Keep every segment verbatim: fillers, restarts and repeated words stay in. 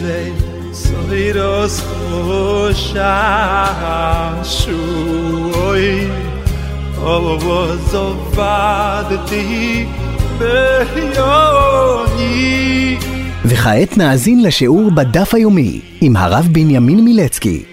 Israel Soiros Hoshanshui Ovozovadti Beyoni. וכעת נאזין לשיעור בדף היומי עם הרב בנימין מילצקי.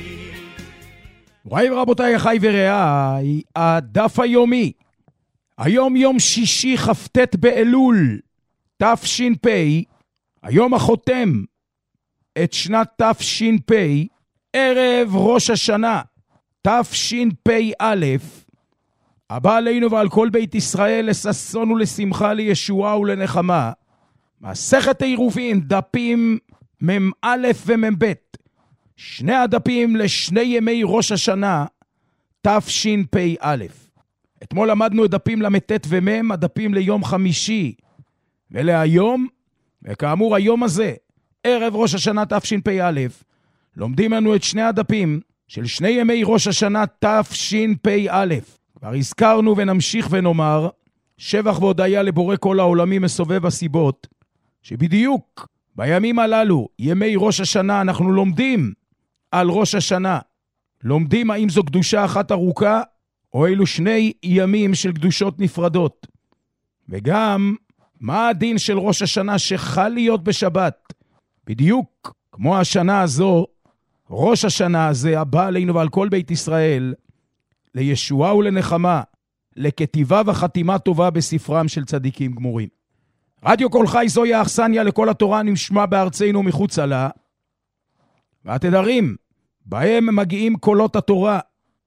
וואי רבותיי, אחי ורעי, הדף היומי. היום יום שישי כ"ט באלול תש"פ, היום החותם את שנת תש"פ, ערב ראש השנה תשפ"א, הבא עלינו ועל כל בית ישראל לששון ולשמחה, לישועה ולנחמה. מסכת עירובין, דפים מ"א ומ"ב, שני הדפים לשני ימי ראש השנה תשפ"א. אתמול למדנו את דפים למ"ט ומ"ם, הדפים ליום חמישי ולהיום, וכאמור היום הזה, ערב ראש השנה תשפ"א, לומדים לנו את שני הדפים של שני ימי ראש השנה תשפ"א. כבר הזכרנו ונמשיך ונאמר, שבח והודיה לבורא כל העולמים מסובב הסיבות, שבדיוק בימים הללו, ימי ראש השנה, אנחנו לומדים על ראש השנה. לומדים האם זו קדושה אחת ארוכה, או אלו שני ימים של קדושות נפרדות. וגם, מה הדין של ראש השנה שחל להיות בשבת? בדיוק כמו השנה הזו, ראש השנה הזה, הבא עלינו ועל כל בית ישראל, לישועה ולנחמה, לכתיבה וחתימה טובה בספרם של צדיקים גמורים. רדיו כל חי זוהי האכסניה לכל התורה נשמע בארצנו מחוצה לה, והתדרים בהם מגיעים קולות התורה,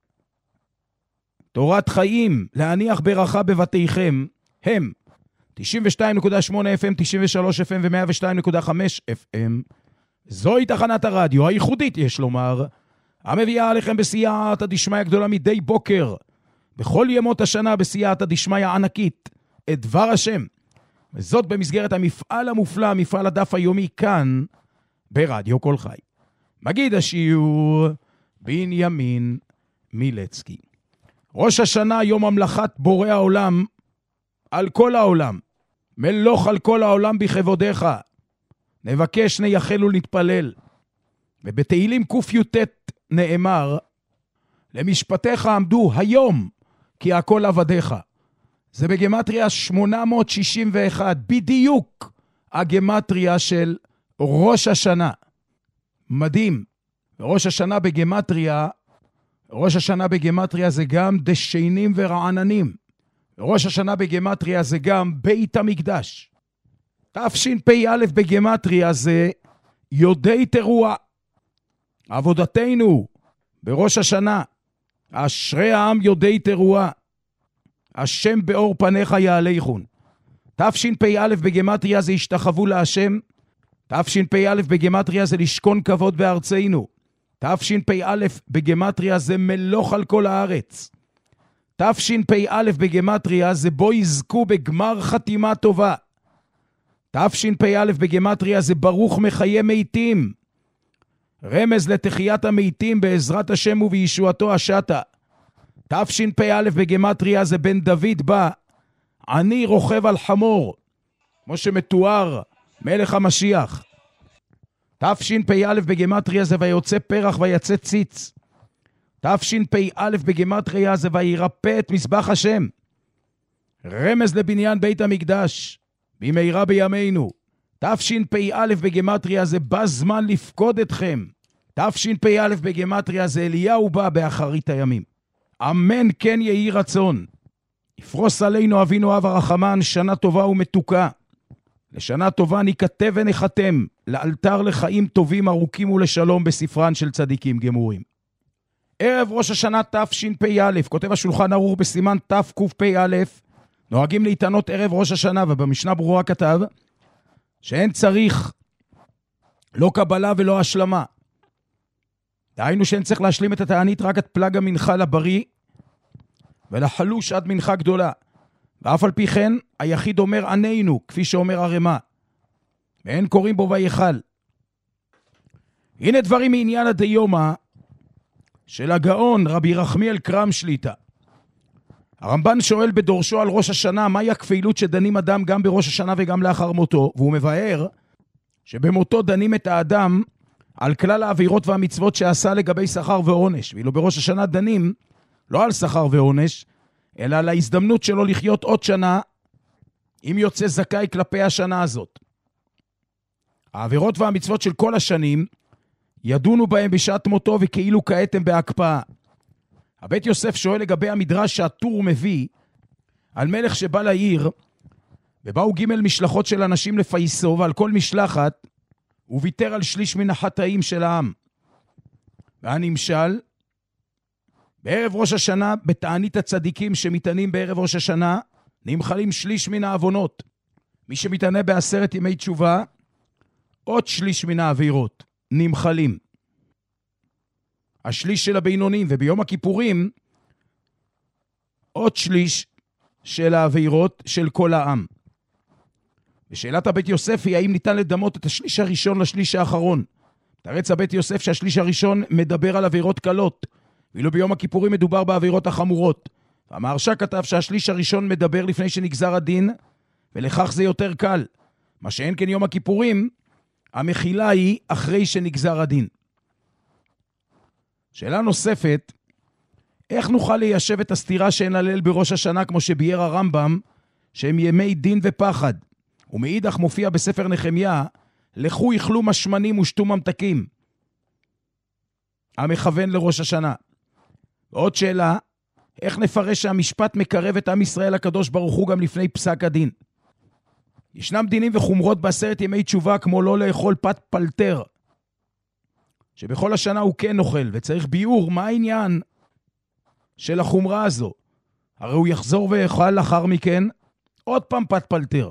תורת חיים, להניח ברכה בבתיכם, הם תשעים ושתיים נקודה שמונה אף אם, תשעים ושלוש אף אם ו-מאה ושתיים נקודה חמש אף אם. זוהי תחנת הרדיו הייחודית, יש לומר, המביאה עליכם בסייעתא דשמיא גדולה מדי בוקר, בכל ימות השנה בסייעתא דשמיא ענקית, את דבר השם. וזאת במסגרת המפעל המופלא, מפעל הדף היומי כאן, ברדיו כל חי. מגיד השיעור, בנימין מילצקי. ראש השנה, יום המלכת בורא העולם, על כל העולם. מלוך על כל העולם בכבודך. נבקש, נייחל ונתפלל. ובתהילים ק"ט נאמר, למשפטיך עמדו היום, כי הכל עבדיך. זה בגמטריה שמונה מאות שישים ואחת, בדיוק הגמטריה של ראש השנה. מדהים. ראש השנה בגמטריה, ראש השנה בגמטריה זה גם דשיינים ורעננים. ראש השנה בגמטריה זה גם בית המקדש. תשפ"א בגמטריה זה יודעי תרועה. עבודתנו בראש השנה, אשרי העם יודעי תרועה. השם באור פניך יעליכון. תשפ"א בגמטריה זה השתחוו להשם. תשפ"א בגמטריה זה לשכון כבוד בארצנו. תשפ"א בגמטריה זה מלוך על כל הארץ. תשפ"א בגמטריה זה בו יזכו בגמר חתימה טובה. תשפ"א בגמטריה זה ברוך מחיי מתים. רמז לתחיית המתים בעזרת השם ובישועתו השתה. תשפ"א בגמטריה זה בן דוד בא, אני רוכב על חמור, כמו שמתואר מלך המשיח. תשפ"א בגמטריה זה ויוצא פרח ויצא ציץ. תשפ"א בגמטריה זה וירפא את מזבח השם. רמז לבניין בית המקדש, במהרה בימינו. תשפ"א בגמטריה זה בא זמן לפקוד אתכם. תשפ"א בגמטריה זה אליהו בא באחרית הימים. אמן כן יהי רצון. יפרוס עלינו אבינו אב הרחמן שנה טובה ומתוקה. לשנה טובה ניכתב ונחתם, לאלתר לחיים טובים ארוכים ולשלום בספרן של צדיקים גמורים. ערב ראש השנה תשפ"א, כותב השולחן ערוך בסימן תקפ"א, נוהגים להתענות ערב ראש השנה, ובמשנה ברורה כתב שאין צריך לא קבלה ולא השלמה. דהיינו שאין צריך להשלים את התענית רק את פלג המנחה לבריא ולחלוש עד מנחה גדולה. ואף על פי כן היחיד אומר ענינו, כפי שאומר הרמה, ואין קוראים בו ויחל. הנה דברים מעניין הדיומא של הגאון רבי רחמיאל קרם שליטה. הרמב"ן שואל בדורשו על ראש השנה, מהי הכפילות שדנים אדם גם בראש השנה וגם לאחר מותו, והוא מבאר שבמותו דנים את האדם על כלל העבירות והמצוות שעשה לגבי שכר ועונש, ואילו בראש השנה דנים לא על שכר ועונש, אלא על ההזדמנות שלו לחיות עוד שנה, אם יוצא זכאי כלפי השנה הזאת. העבירות והמצוות של כל השנים, ידונו בהם בשעת מותו וכאילו כעת הם בהקפאה. הבית יוסף שואל לגבי המדרש שהטור מביא, על מלך שבא לעיר, ובאו ג' משלחות של אנשים לפייסו, ועל כל משלחת, הוא ויתר על שליש מן החטאים של העם. והנמשל, בערב ראש השנה, בתענית הצדיקים שמתענים בערב ראש השנה, נמחלים שליש מן העוונות. מי שמתענה בעשרת ימי תשובה, עוד שליש מן העבירות, נמחלים. השליש של הבינונים, וביום הכיפורים, עוד שליש של העבירות של כל העם. ושאלת הבית יוסף היא, האם ניתן לדמות את השליש הראשון לשליש האחרון? תרץ הבית יוסף שהשליש הראשון מדבר על עבירות קלות, ואילו ביום הכיפורים מדובר בעבירות החמורות. והמהרש"א כתב שהשליש הראשון מדבר לפני שנגזר הדין, ולכך זה יותר קל. מה שאין כן יום הכיפורים, המחילה היא אחרי שנגזר הדין. שאלה נוספת, איך נוכל ליישב את הסתירה שאין הלל בראש השנה כמו שביאר הרמב"ם, שהם ימי דין ופחד? ומאידך מופיע בספר נחמיה, לכו יאכלו משמנים ושתו ממתקים, המכוון לראש השנה. ועוד שאלה, איך נפרש שהמשפט מקרב את עם ישראל הקדוש ברוך הוא גם לפני פסק הדין? ישנם דינים וחומרות בעשרת ימי תשובה, כמו לא לאכול פת פלטר, שבכל השנה הוא כן אוכל, וצריך ביאור מה העניין של החומרה הזו. הרי הוא יחזור ויאכל לאחר מכן עוד פעם פת פלטר.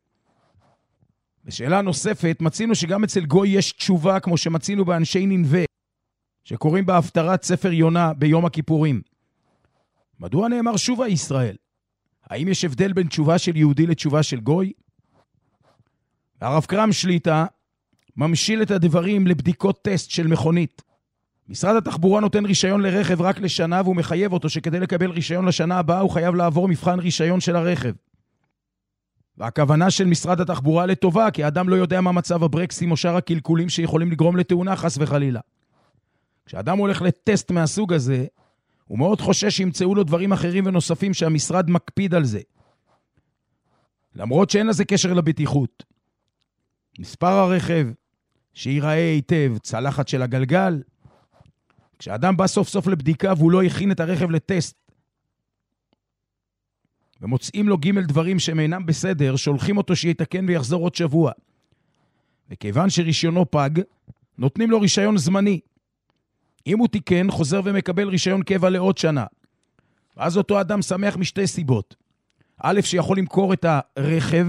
בשאלה נוספת, מצינו שגם אצל גוי יש תשובה, כמו שמצינו באנשי נינווה, שקוראים בהפטרת ספר יונה ביום הכיפורים. מדוע נאמר שובה ישראל? האם יש הבדל בין תשובה של יהודי לתשובה של גוי? הרב קרם שליטה ממשיל את הדברים לבדיקות טסט של מכונית. משרד התחבורה נותן רישיון לרכב רק לשנה, והוא מחייב אותו שכדי לקבל רישיון לשנה הבאה הוא חייב לעבור מבחן רישיון של הרכב. והכוונה של משרד התחבורה לטובה, כי האדם לא יודע מה מצב הברקסים או שאר הקלקולים שיכולים לגרום לתאונה חס וחלילה. כשאדם הולך לטסט מהסוג הזה, הוא מאוד חושש שימצאו לו דברים אחרים ונוספים שהמשרד מקפיד על זה. למרות שאין לזה קשר לבטיחות. מספר הרכב, שיראה היטב, צלחת של הגלגל. כשאדם בא סוף סוף לבדיקה והוא לא הכין את הרכב לטסט, ומוצאים לו ג' דברים שהם אינם בסדר, שולחים אותו שיתקן ויחזור עוד שבוע. וכיוון שרישיונו פג, נותנים לו רישיון זמני. אם הוא תיקן, חוזר ומקבל רישיון קבע לעוד שנה. ואז אותו אדם שמח משתי סיבות. א', שיכול למכור את הרכב,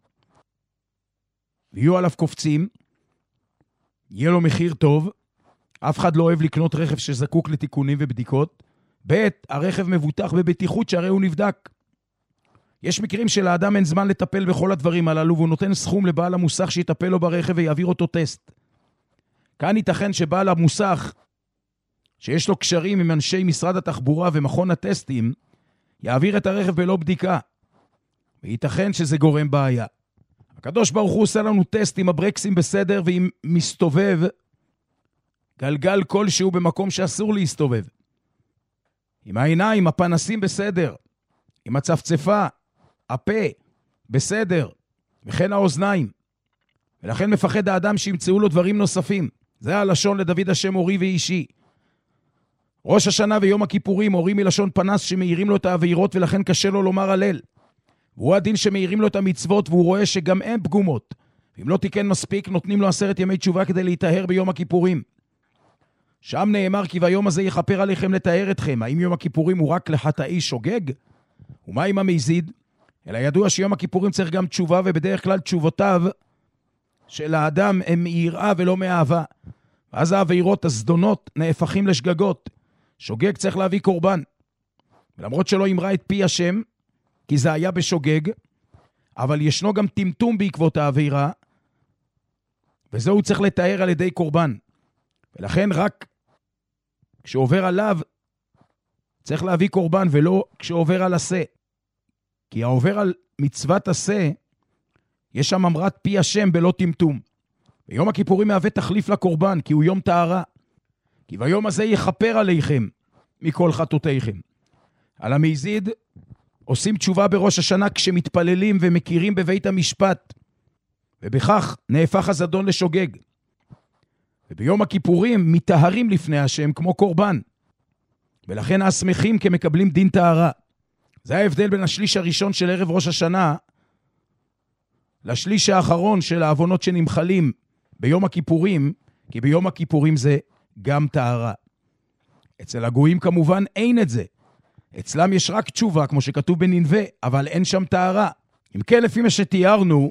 ויהיו עליו קופצים, יהיה לו מחיר טוב, אף אחד לא אוהב לקנות רכב שזקוק לתיקונים ובדיקות. ב', הרכב מבוטח בבטיחות שהרי הוא נבדק. יש מקרים שלאדם אין זמן לטפל בכל הדברים הללו, והוא נותן סכום לבעל המוסך שיטפל לו ברכב ויעביר אותו טסט. כאן ייתכן שבעל המוסך, שיש לו קשרים עם אנשי משרד התחבורה ומכון הטסטים, יעביר את הרכב בלא בדיקה. וייתכן שזה גורם בעיה. הקדוש ברוך הוא עושה לנו טסט עם הברקסים בסדר, ואם מסתובב גלגל כלשהו במקום שאסור להסתובב. עם העיניים, הפנסים בסדר. עם הצפצפה, הפה, בסדר. וכן האוזניים. ולכן מפחד האדם שימצאו לו דברים נוספים. זה הלשון לדוד השם אורי ואישי. ראש השנה ויום הכיפורים אורי מלשון פנס שמאירים לו את העבירות, ולכן קשה לו לומר הלל. והוא הדין שמאירים לו את המצוות, והוא רואה שגם הם פגומות. ואם לא תיקן מספיק, נותנים לו עשרת ימי תשובה כדי להתאהר ביום הכיפורים. שם נאמר כי ביום הזה יכפר עליכם לתאר אתכם. האם יום הכיפורים הוא רק לחטאי שוגג? ומה עם המזיד? אלא ידוע שיום הכיפורים צריך גם תשובה, ובדרך כלל תשובותיו של האדם הם מיראה ולא מאהבה. ואז העבירות הזדונות נהפכים לשגגות. שוגג צריך להביא קורבן. ולמרות שלא אמרה את פי השם, כי זה היה בשוגג, אבל ישנו גם טמטום בעקבות העבירה, וזהו צריך לתאר על ידי קורבן. ולכן רק כשעובר עליו, צריך להביא קורבן, ולא כשעובר על עשה. כי העובר על מצוות עשה, יש שם אמרת פי השם בלא טמטום. ויום הכיפורים מהווה תחליף לקורבן, כי הוא יום טהרה. כי ביום הזה יכפר עליכם מכל חטאותיכם. על המזיד עושים תשובה בראש השנה כשמתפללים ומכירים בבית המשפט, ובכך נהפך הזדון לשוגג. וביום הכיפורים מתאהרים לפני השם כמו קורבן, ולכן השמחים כמקבלים דין טהרה. זה ההבדל בין השליש הראשון של ערב ראש השנה לשליש האחרון של העוונות שנמחלים ביום הכיפורים, כי ביום הכיפורים זה גם טהרה. אצל הגויים כמובן אין את זה. אצלם יש רק תשובה, כמו שכתוב בנינווה, אבל אין שם טהרה. אם כן, לפי מה שתיארנו,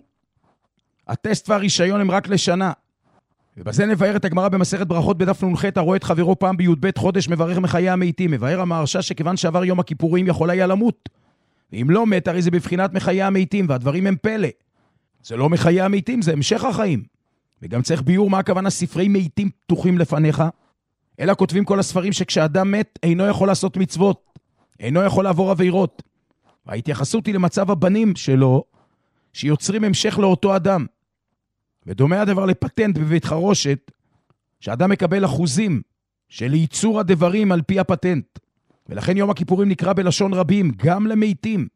הטסט והרישיון הם רק לשנה. ובזה נבהר את הגמרא במסכת ברכות בדף נ"ח, הרואה את חברו פעם בי"ב חודש מברך מחיי המתים. מבאר המהרש"א שכיוון שעבר יום הכיפורים יכול היה למות. ואם לא מת, הרי זה בבחינת מחיי המתים, והדברים הם פלא. זה לא מחיי המתים, זה המשך החיים. וגם צריך ביור מה הכוונה ספרי מתים פתוחים לפניך. אלא כותבים כל הספרים שכשאדם מת אינו יכול לעשות מצוות, אינו יכול לעבור עבירות. וההתייחסות היא למצב הבנים שלו, שיוצרים המשך לאותו אדם. ודומה הדבר לפטנט בבית חרושת, שאדם מקבל אחוזים של ייצור הדברים על פי הפטנט. ולכן יום הכיפורים נקרא בלשון רבים, גם למתים.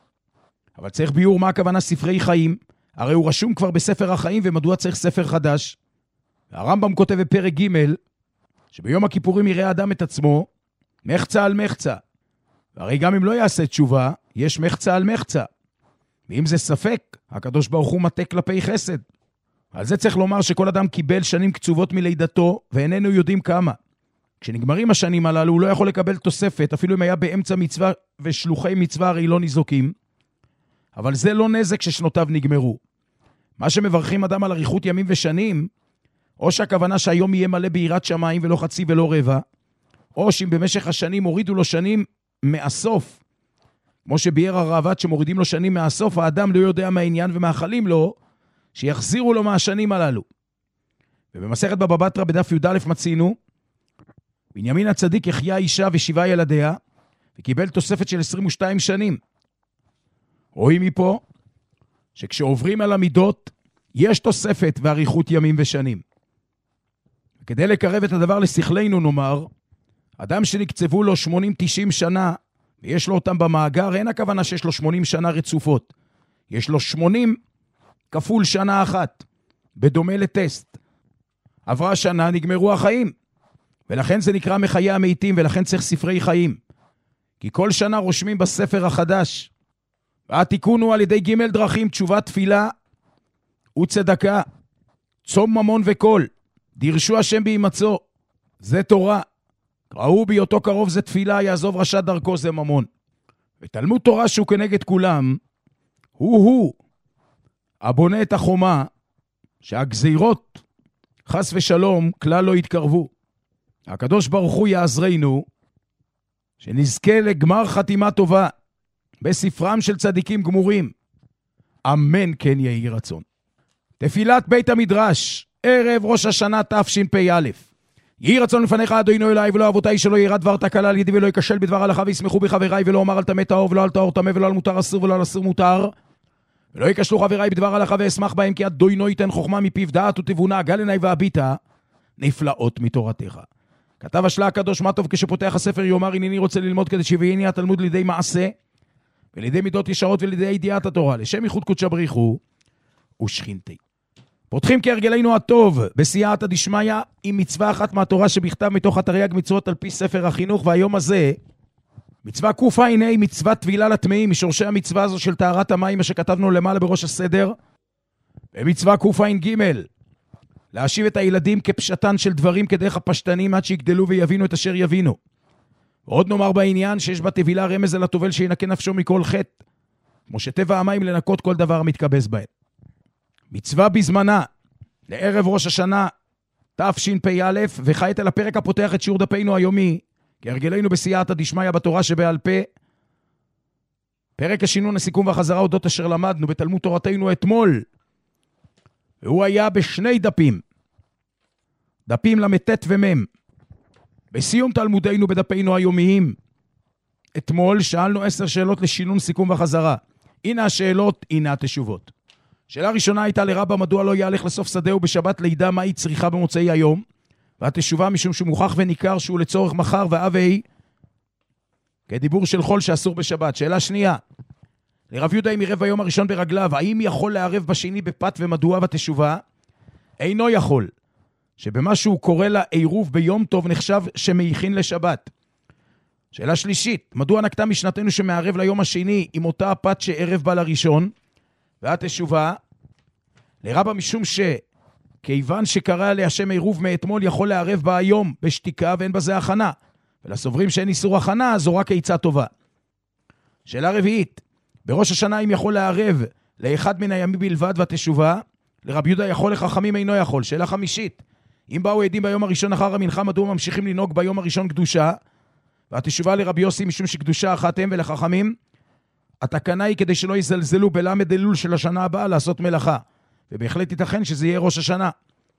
אבל צריך ביור מה הכוונה ספרי חיים, הרי הוא רשום כבר בספר החיים, ומדוע צריך ספר חדש? הרמב"ם כותב בפרק ג' שביום הכיפורים יראה אדם את עצמו, מחצה על מחצה. והרי גם אם לא יעשה תשובה, יש מחצה על מחצה. ואם זה ספק, הקדוש ברוך הוא מטה כלפי חסד. על זה צריך לומר שכל אדם קיבל שנים קצובות מלידתו, ואיננו יודעים כמה. כשנגמרים השנים הללו, הוא לא יכול לקבל תוספת, אפילו אם היה באמצע מצווה, ושלוחי מצווה הרי לא ניזוקים. אבל זה לא נזק ששנותיו נגמרו. מה שמברכים אדם על אריכות ימים ושנים, או שהכוונה שהיום יהיה מלא ביראת שמיים ולא חצי ולא רבע, או שאם במשך השנים הורידו לו שנים מהסוף, כמו שביאר הראב"ד שמורידים לו שנים מהסוף, האדם לא יודע מהעניין ומאחלים לו, שיחזירו לו מהשנים הללו. ובמסכת בבא בתרא בדף י"א מצינו, בנימין הצדיק החיה אישה ושבעה ילדיה, וקיבל תוספת של עשרים ושתיים שנים. רואים מפה, שכשעוברים על המידות, יש תוספת ואריכות ימים ושנים. כדי לקרב את הדבר לשכלנו נאמר, אדם שנקצבו לו שמונים תשעים שנה, ויש לו אותם במאגר, אין הכוונה שיש לו שמונים שנה רצופות. יש לו שמונים כפול שנה אחת, בדומה לטסט. עברה שנה, נגמרו החיים. ולכן זה נקרא מחיי המתים, ולכן צריך ספרי חיים. כי כל שנה רושמים בספר החדש. והתיקון הוא על ידי ג' דרכים, תשובה, תפילה וצדקה, צום ממון וקול, דרשו השם בהימצאו, זה תורה. ראו בהיותו קרוב זה תפילה, יעזוב רשע דרכו זה ממון. ותלמוד תורה שהוא כנגד כולם, הוא-הוא, הבונה את החומה, שהגזירות, חס ושלום, כלל לא יתקרבו. הקדוש ברוך הוא יעזרנו, שנזכה לגמר חתימה טובה, בספרם של צדיקים גמורים. אמן כן יהי רצון. תפילת בית המדרש, ערב ראש השנה תשפ"א. יהי רצון לפניך אדוני אליי ולא אבותיי, שלא יראה דבר תקלה על ידי ולא יקשל בדבר הלכה וישמחו בחבריי, ולא אומר על טמא טהור ולא על טהור טמא ולא על מותר אסור ולא על אסור מותר, ולא יקשלו חבריי בדבר הלכה ואשמח בהם, כי אדוני ייתן חוכמה מפיו דעת ותבונה, גל עיניי והביטה נפלאות מתורתך. כתב השלה הקדוש מה טוב כשפותח הספר יאמר הנני רוצה ללמוד כדי שיביאני התלמוד לידי מעשה ולידי מידות ישרות ולידי ידיעת התורה, לשם ייחוד קודשא בריחו ושכינתי. פותחים כהרגלנו הטוב בסייעתא דשמיא עם מצווה אחת מהתורה שבכתב מתוך התרי"ג מצוות על פי ספר החינוך, והיום הזה מצווה קע"ה, מצוות טבילה לטמאים, משורשי המצווה הזו של טהרת המים, מה שכתבנו למעלה בראש הסדר. ומצווה קע"ג, להשיב את הילדים כפשטן של דברים כדרך הפשטנים עד שיגדלו ויבינו את אשר יבינו. ועוד נאמר בעניין שיש בטבילה רמז על הטובל שינקה נפשו מכל חטא, כמו שטבע המים לנקות כל דבר המתקבס בהם. מצווה בזמנה, לערב ראש השנה תשפ"א, וכעת על הפרק הפותח את שיעור דפינו היומי, כהרגלנו בסייעתא דשמיא בתורה שבעל פה, פרק השינון, הסיכום והחזרה אודות אשר למדנו בתלמוד תורתנו אתמול, והוא היה בשני דפים, דפים למתת ומם. בסיום תלמודנו בדפינו היומיים, אתמול שאלנו עשר שאלות לשינון, סיכום וחזרה. הנה השאלות, הנה התשובות. שאלה ראשונה הייתה לרבא, מדוע לא יהלך לסוף שדהו בשבת לידה, מה היא צריכה במוצאי היום? והתשובה משום שהוא מוכח וניכר שהוא לצורך מחר ואבי, כדיבור של חול שאסור בשבת. שאלה שנייה, לרב יהודה אם עירב היום הראשון ברגליו, האם יכול לערב בשני בפת ומדוע? והתשובה, אינו יכול, שבמה שהוא קורא לה עירוב ביום טוב נחשב שמייכין לשבת. שאלה שלישית, מדוע נקטה משנתנו שמערב ליום השני עם אותה הפת שערב בה לראשון? והתשובה, לרבא משום שכיוון שקרא עליה שם עירוב מאתמול יכול לערב בה היום בשתיקה ואין בזה הכנה, ולסוברים שאין איסור הכנה זו רק עצה טובה. שאלה רביעית, בראש השנה אם יכול לערב לאחד מן הימים בלבד? והתשובה, לרב יהודה יכול, לחכמים אינו יכול. שאלה חמישית, אם באו עדים ביום הראשון אחר המנחה, מדוע ממשיכים לנהוג ביום הראשון קדושה? והתשובה לרבי יוסי משום שקדושה אחת הם, ולחכמים התקנה היא כדי שלא יזלזלו בלמד אלול של השנה הבאה לעשות מלאכה, ובהחלט ייתכן שזה יהיה ראש השנה.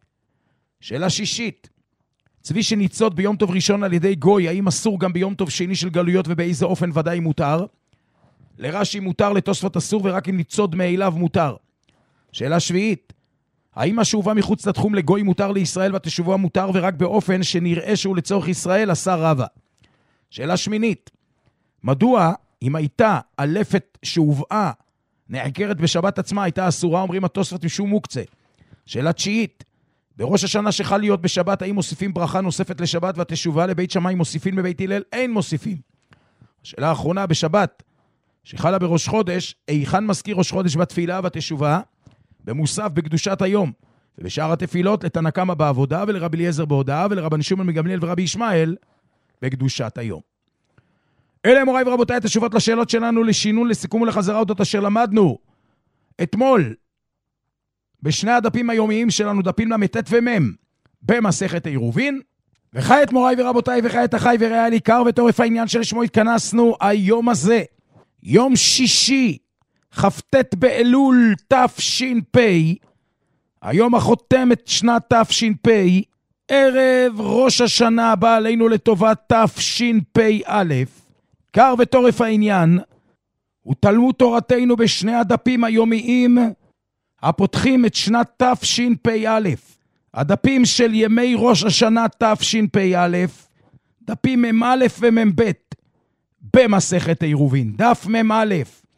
שאלה שישית, צבי שניצוד ביום טוב ראשון על ידי גוי, האם אסור גם ביום טוב שני של גלויות ובאיזה אופן ודאי מותר? לרש"י מותר, לתוספות אסור, ורק אם ניצוד מאליו מותר. שאלה שביעית, האם מה שהובא מחוץ לתחום לגוי מותר לישראל? והתשובה מותר ורק באופן שנראה שהוא לצורך ישראל עשה רבה. שאלה שמינית, מדוע אם הייתה אלפת שהובאה נעקרת בשבת עצמה הייתה אסורה? אומרים התוספות משום מוקצה. שאלה תשיעית, בראש השנה שחל להיות בשבת האם מוסיפים ברכה נוספת לשבת? והתשובה לבית שמאי מוסיפים, בבית הלל אין מוסיפים. השאלה האחרונה, בשבת שחלה בראש חודש היכן מזכיר ראש חודש בתפילה? והתשובה במוסף בקדושת היום, ובשאר התפילות לתנא קמא בעבודה ולרבי אליעזר בהודעה ולרבן שמעון מגמליאל ורבי ישמעאל בקדושת היום. אלה מוריי ורבותיי התשובות לשאלות שלנו, לשינון, לסיכום ולחזרה אודות אשר למדנו אתמול בשני הדפים היומיים שלנו, דפים למתת ומם במסכת עירובין. וכעת מוריי ורבותיי וכעת אחי ורעי עיקר וטורף העניין שלשמו התכנסנו היום הזה, יום שישי כ"ט באלול תש"פ, היום החותם את שנת תש"פ, ערב ראש השנה הבא עלינו לטובת תשפ"א. קר וטורף העניין הוא תלמוד תורתנו בשני הדפים היומיים הפותחים את שנת תשפ"א, הדפים של ימי ראש השנה תשפ"א, דפים מ"א ומ"ב במסכת עירובין. דף מ"א,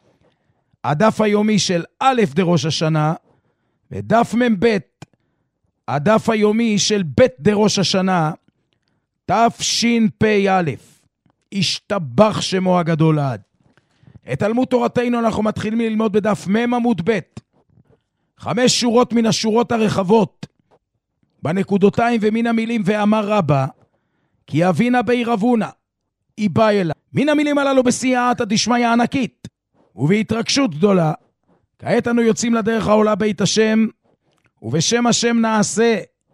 הדף היומי של א' דראש השנה, ודף מ"ב, הדף היומי של ב' דראש השנה, תשפ"א. השתבח שמו הגדול עד. את תלמוד תורתנו אנחנו מתחילים ללמוד בדף מ' עמוד ב', חמש שורות מן השורות הרחבות, בנקודותיים ומן המילים ואמר רבא, כי אבינה בי רבונה, היא באה אלה. מן המילים הללו בסייעתא דשמיא ענקית, ובהתרגשות גדולה, כעת אנו יוצאים לדרך העולה בית השם, ובשם השם נעשה,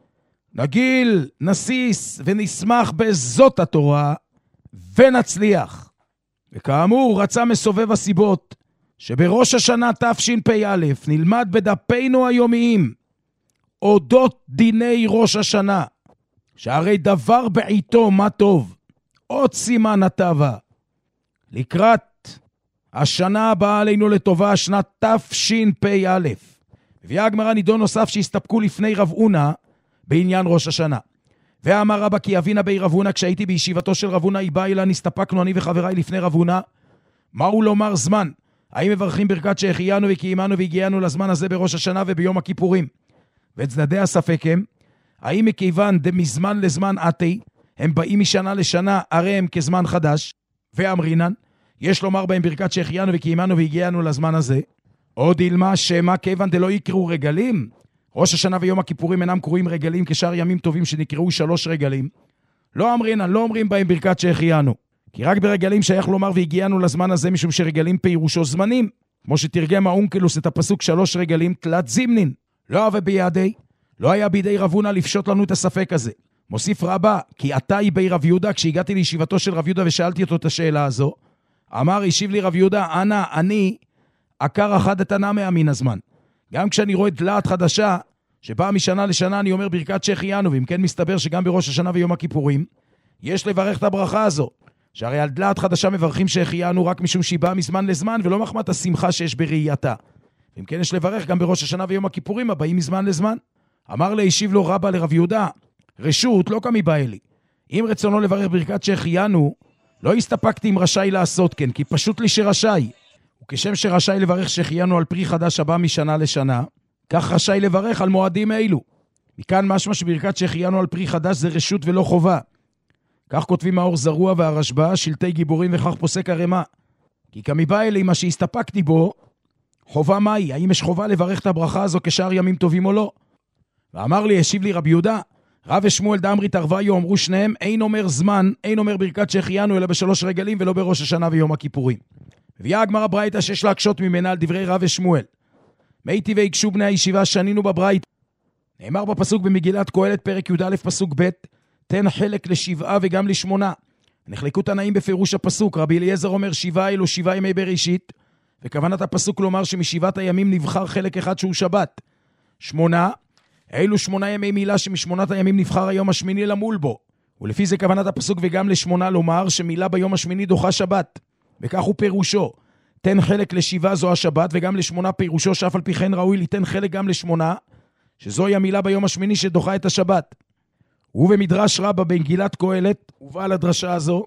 נגיל, נסיס ונשמח בזאת התורה, ונצליח. וכאמור רצה מסובב הסיבות, שבראש השנה תשפ"א נלמד בדפינו היומיים, אודות דיני ראש השנה, שהרי דבר בעיתו מה טוב, עוד סימן הטבה. לקראת השנה הבאה עלינו לטובה, שנת תשפ"א. הביאה הגמרא נידון נוסף שהסתפקו לפני רב הונא בעניין ראש השנה. ואמר רבא כי אבינה בי רב הונא, כשהייתי בישיבתו של רב הונא, היא באה אלה, נסתפקנו אני וחבריי לפני רב הונא. מהו לומר זמן? האם מברכים ברכת שהחיינו וקיימנו והגיענו לזמן הזה בראש השנה וביום הכיפורים? וצדדי הספק הם, האם מכיוון דמזמן לזמן עתי, הם באים משנה לשנה, הרי הם כזמן חדש, ואמרינן, יש לומר בהם ברכת שהחיינו וקיימנו והגיענו לזמן הזה, או דילמה שמה כיוון דלא יקראו רגלים, ראש השנה ויום הכיפורים אינם קרואים רגלים כשאר ימים טובים שנקראו שלוש רגלים, לא אמרינן, לא אומרים בהם ברכת שהחיינו, כי רק ברגלים שייך לומר והגיענו לזמן הזה, משום שרגלים פירושו זמנים, כמו שתרגם האונקלוס את הפסוק שלוש רגלים תלת זימנין. לא אהבה בידי, לא היה בידי רב הונא לפשוט לנו את הספק הזה. מוסיף רבא, כי אתה היא בי רב יהודה, כשהגעתי לישיבתו של רב יהודה ושאלתי אותו את השאלה הזו, אמר, השיב לי רב יהודה, אנא, אני, עקר אחד את הנמי המין הזמן. גם כשאני רואה דלת חדשה, שבאה משנה לשנה, אני אומר ברכת שהחיינו, ואם כן מסתבר שגם בראש השנה ויום הכיפורים, יש לברך את הברכה הזו, שהרי על דלת חדשה מברכים שהחיינו רק משום שהיא באה מזמן לזמן, ולא מחמת השמחה שיש בראייתה. ואם כן יש לברך גם בראש השנה ויום הכיפורים הבאים מזמן לזמן. אמר לה, השיב לו רבא לרב יהודה, רשות לא כמי בא אלי. אם רצונו לברך ברכת שהחיינו, לא הסתפקתי אם רשאי לעשות כן, כי פשוט לי שרשאי. וכשם שרשאי לברך שהחיינו על פרי חדש הבא משנה לשנה, כך רשאי לברך על מועדים אלו. מכאן משמע שברכת שהחיינו על פרי חדש זה רשות ולא חובה. כך כותבים האור זרוע והרשב"א, שלטי גיבורים, וכך פוסק הרמ"א. כי כמי בא אלי מה שהסתפקתי בו, חובה מהי? האם יש חובה לברך את הברכה הזו כשאר ימים טובים או לא? ואמר לי, השיב לי רבי יהודה, רב ושמואל דאמרי תרוויו, אמרו שניהם, אין אומר זמן, אין אומר ברכת שהחיינו, אלא בשלוש רגלים ולא בראש השנה ויום הכיפורים. הביאה הגמרא ברייתא שיש להקשות ממנה על דברי רב ושמואל. מי טבעי יקשו בני הישיבה שנינו בברייתא. נאמר בפסוק במגילת קהלת פרק י"א פסוק ב', תן חלק לשבעה וגם לשמונה. נחלקו תנאים בפירוש הפסוק, רבי אליעזר אומר שבעה אלו שבעה ימי בראשית, וכוונת הפסוק לומר שמשבעת הימים נבחר חלק אחד שהוא שבת. שמונה, אלו שמונה ימי מילה שמשמונת הימים נבחר היום השמיני למול בו. ולפי זה כוונת הפסוק וגם לשמונה לומר שמילה ביום השמיני דוחה שבת. וכך הוא פירושו, תן חלק לשבעה זו השבת, וגם לשמונה פירושו שאף על פי כן ראוי ליתן חלק גם לשמונה, שזוהי המילה ביום השמיני שדוחה את השבת. ובמדרש רבה במגילת קהלת הובא על הדרשה הזו,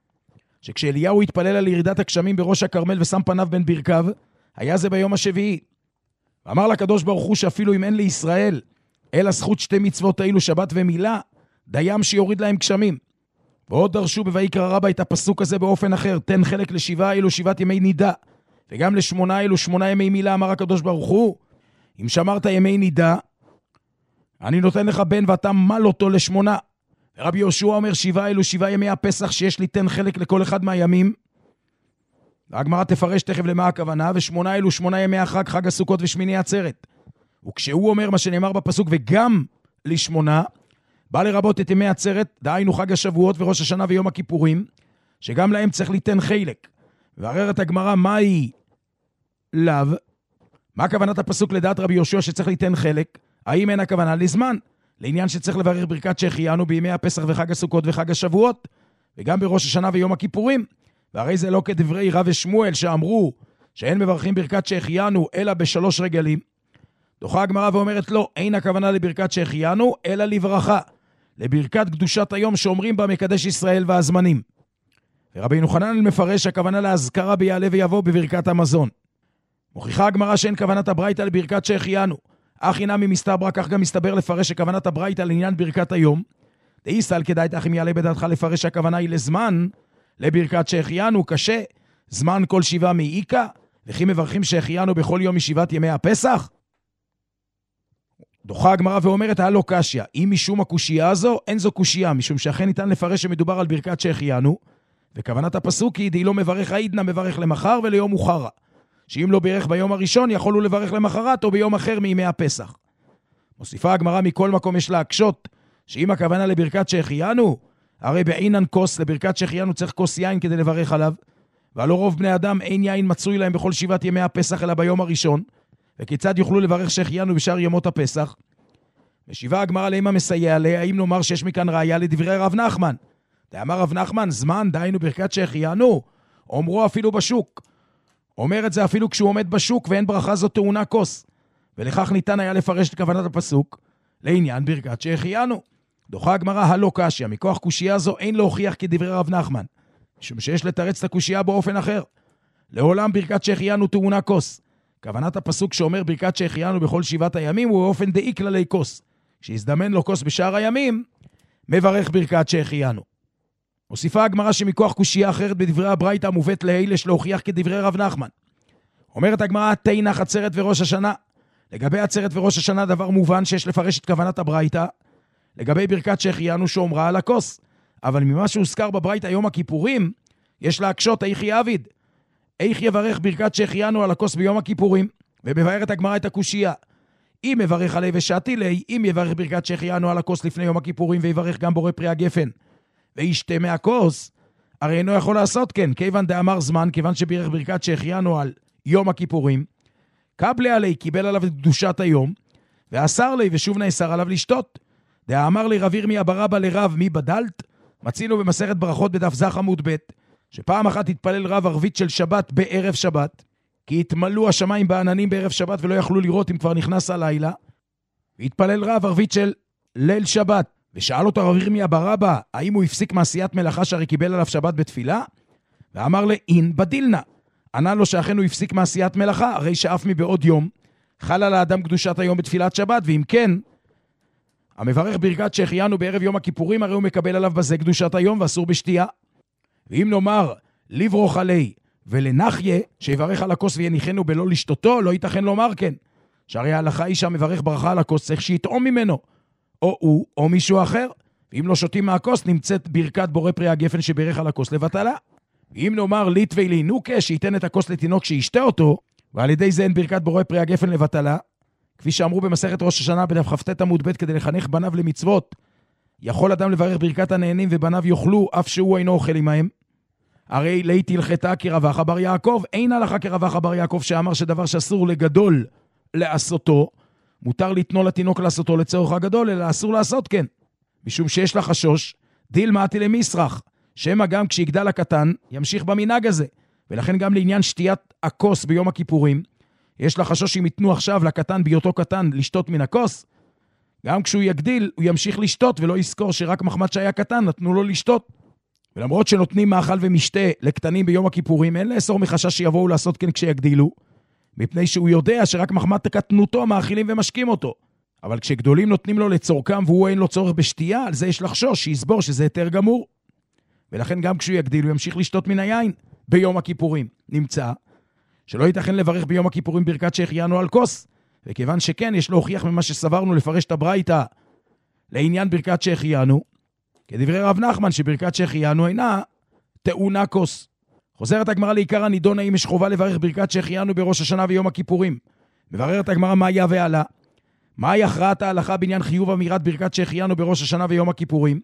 שכשאליהו התפלל על ירידת הגשמים בראש הכרמל ושם פניו בין ברכיו, היה זה ביום השביעי. ואמר לקדוש ברוך הוא שאפילו אם אין לישראל, אלא זכות שתי מצוות האלו שבת ומילה, דיים שיוריד להם גשמים. ועוד דרשו בויקרא רבה את הפסוק הזה באופן אחר, תן חלק לשבעה אלו שבעת ימי נידה, וגם לשמונה אלו שמונה ימי מילה, אמר הקדוש ברוך הוא, אם שמרת ימי נידה, אני נותן לך בן ואתה מל אותו לשמונה. רבי יהושע אומר שבעה אלו שבעה ימי הפסח שיש לי תן חלק לכל אחד מהימים. הגמרא תפרש תכף למה הכוונה, ושמונה אלו שמונה ימי החג, חג הסוכות ושמיני עצרת. וכשהוא אומר מה שנאמר בפסוק וגם לשמונה, בא לרבות את ימי עצרת, דהיינו חג השבועות וראש השנה ויום הכיפורים, שגם להם צריך ליתן חלק. ועררת הגמרא מהי לאו? מה כוונת הפסוק לדעת רבי יהושע שצריך ליתן חלק? האם אין הכוונה לזמן? לעניין שצריך לברך ברכת שהחיינו בימי הפסח וחג הסוכות וחג השבועות, וגם בראש השנה ויום הכיפורים. והרי זה לא כדברי רב ושמואל שאמרו שאין מברכים ברכת שהחיינו אלא בשלוש רגלים. דוחה הגמרא ואומרת לא, אין הכוונה לברכת שהחיינו אלא לברכה, לברכת קדושת היום שאומרים בה מקדש ישראל והזמנים. ורבי חנן מפרש הכוונה להזכרה ביעלה ויבוא בברכת המזון. מוכיחה הגמרא שאין כוונת הברייתא לברכת שהחיינו. אך הנה ממסתברא, כך גם מסתבר לפרש שכוונת הברייתא לעניין ברכת היום. דאיסל כדאי תך אם יעלה בדעתך לפרש שהכוונה היא לזמן, לברכת שהחיינו קשה, זמן כל שבעה מאיקה, וכי מברכים שהחיינו בכל יום משבעת ימי הפסח? דוחה הגמרא ואומרת, הלא קשיא, אם משום הקושייה הזו, אין זו קושייה, משום שאכן ניתן לפרש שמדובר על ברכת שהחיינו, וכוונת הפסוק היא, די לא מברך העידנא, מברך למחר וליום מוחרה. שאם לא בירך ביום הראשון, יכולו לברך למחרת או ביום אחר מימי הפסח. מוסיפה הגמרא מכל מקום יש להקשות, שאם הכוונה לברכת שהחיינו, הרי בעינן כוס, לברכת שהחיינו צריך כוס יין כדי לברך עליו, ועלו רוב בני אדם אין יין מצוי להם בכל שבעת ימי הפסח אלא ביום הראשון, וכיצד יוכלו לברך שהחיינו בשאר ימות הפסח? משיבה הגמרא למה מסייע לה, האם נאמר שיש מכאן ראיה לדברי רב נחמן? דאמר רב נחמן, זמן דהיינו ברכת שהחיינו, אומרו אפילו בשוק. אומר את זה אפילו כשהוא עומד בשוק ואין ברכה זו טעונה כוס. ולכך ניתן היה לפרש את כוונת הפסוק לעניין ברכת שהחיינו. דוחה הגמרא הלא קשיא, מכוח קושייה זו אין להוכיח כדברי רב נחמן, משום שיש לתרץ את הקושייה באופן אחר. לעולם ברכת שהחיינו טעונה כוס. כוונת הפסוק שאומר ברכת שהחיינו בכל שבעת הימים הוא באופן דאי כללי כוס. כשהזדמן לו כוס בשאר הימים, מברך ברכת שהחיינו. הוסיפה הגמרא שמכוח קושייה אחרת בדברי הברייתא המובאת להילש להוכיח כדברי רב נחמן. אומרת הגמרא, תינח עצרת וראש השנה. לגבי עצרת וראש השנה דבר מובן שיש לפרש את כוונת הברייתא, לגבי ברכת שהחיינו שאומרה על הכוס. אבל ממה שהוזכר בברייתא יום הכיפורים, יש להקשות איך יעביד. איך יברך ברכת שהחיינו על הכוס ביום הכיפורים? ובבארת הגמרא את הקושייה. אם יברך עלי ושעתי לי, אם יברך ברכת שהחיינו על הכוס לפני יום הכיפורים ויברך גם בורא פרי הגפן וישתה מהכוס, הרי אינו יכול לעשות כן, כיוון דאמר זמן, כיוון שבירך ברכת שהחיינו על יום הכיפורים, קבלי עלי, קיבל עליו את קדושת היום, ואסר לי ושוב נאסר עליו לשתות. דאמר לי רב ירמיה בר אבא לרב מי בדלת, מצינו במסכת ברכות בדף ז עמוד ב', שפעם אחת התפלל רב ערבית של שבת בערב שבת, כי התמלאו השמיים בעננים בערב שבת ולא יכלו לראות אם כבר נכנס הלילה. והתפלל רב ערבית של ליל שבת, ושאל אותו רב ירמיה בר אבא, האם הוא הפסיק מעשיית מלאכה שהרי קיבל עליו שבת בתפילה? ואמר לה, אין בדילנה. ענה לו שאכן הוא הפסיק מעשיית מלאכה, הרי שאף מבעוד יום חל על האדם קדושת היום בתפילת שבת, ואם כן, המברך ברכת שהחיינו בערב יום הכיפורים, הרי הוא מקבל עליו בזה קדושת היום ואסור בשתייה. ואם נאמר, לברוך עלי ולנחיה, שיברך על הכוס ויניחנו בלא לשתותו, לא ייתכן לומר כן. שהרי ההלכה היא שהמברך ברכה על הכוס, צריך שיתאום ממנו, או הוא או מישהו אחר. ואם לא שותים מהכוס, נמצאת ברכת בורא פרי הגפן שברך על הכוס לבטלה. ואם נאמר ליטווי לינוקה, שייתן את הכוס לתינוק שישתה אותו, ועל ידי זה אין ברכת בורא פרי הגפן לבטלה, כפי שאמרו במסכת ראש השנה בדף כ"ט עמוד ב', כדי לחנך בניו למצוות, יכול אדם לברך ברכת הנהנים ובניו יאכלו אף שהוא אינו אוכל עמהם. הרי לית הלכתה כרווח בר יעקב, אין הלכה כרווח בר יעקב שאמר שדבר שאסור לגדול לעשותו, מותר לתנו לתינוק לעשותו לצורך הגדול, אלא אסור לעשות כן. משום שיש לה חשוש, דיל מעתי למסרח, שמה גם כשיגדל הקטן, ימשיך במנהג הזה. ולכן גם לעניין שתיית הכוס ביום הכיפורים, יש לה חשוש אם יתנו עכשיו לקטן בהיותו קטן לשתות מן הכוס, גם כשהוא יגדיל, הוא ימשיך לשתות ולא יזכור שרק מחמת שהיה קטן נתנו לו לשתות. ולמרות שנותנים מאכל ומשתה לקטנים ביום הכיפורים, אין לאסור מחשש שיבואו לעשות כן כשיגדילו, מפני שהוא יודע שרק מחמת קטנותו מאכילים ומשקים אותו. אבל כשגדולים נותנים לו לצורכם והוא אין לו צורך בשתייה, על זה יש לחשוש שיסבור שזה יותר גמור. ולכן גם כשהוא יגדיל, הוא ימשיך לשתות מן היין ביום הכיפורים. נמצא שלא ייתכן לברך ביום הכיפורים ברכת שהחיינו על כוס, וכיוון שכן, יש להוכיח ממה שסברנו לפרש את הברייתא לעניין ברכת שהחיינו, כדברי רב נחמן שברכת שהחיינו אינה טעונה כוס. חוזרת הגמרא לעיקר הנידון, האם יש חובה לברך ברכת שהחיינו בראש השנה ויום הכיפורים. מבררת הגמרא מה היה ועלה. מהי הכרעת ההלכה בעניין חיוב אמירת ברכת שהחיינו בראש השנה ויום הכיפורים?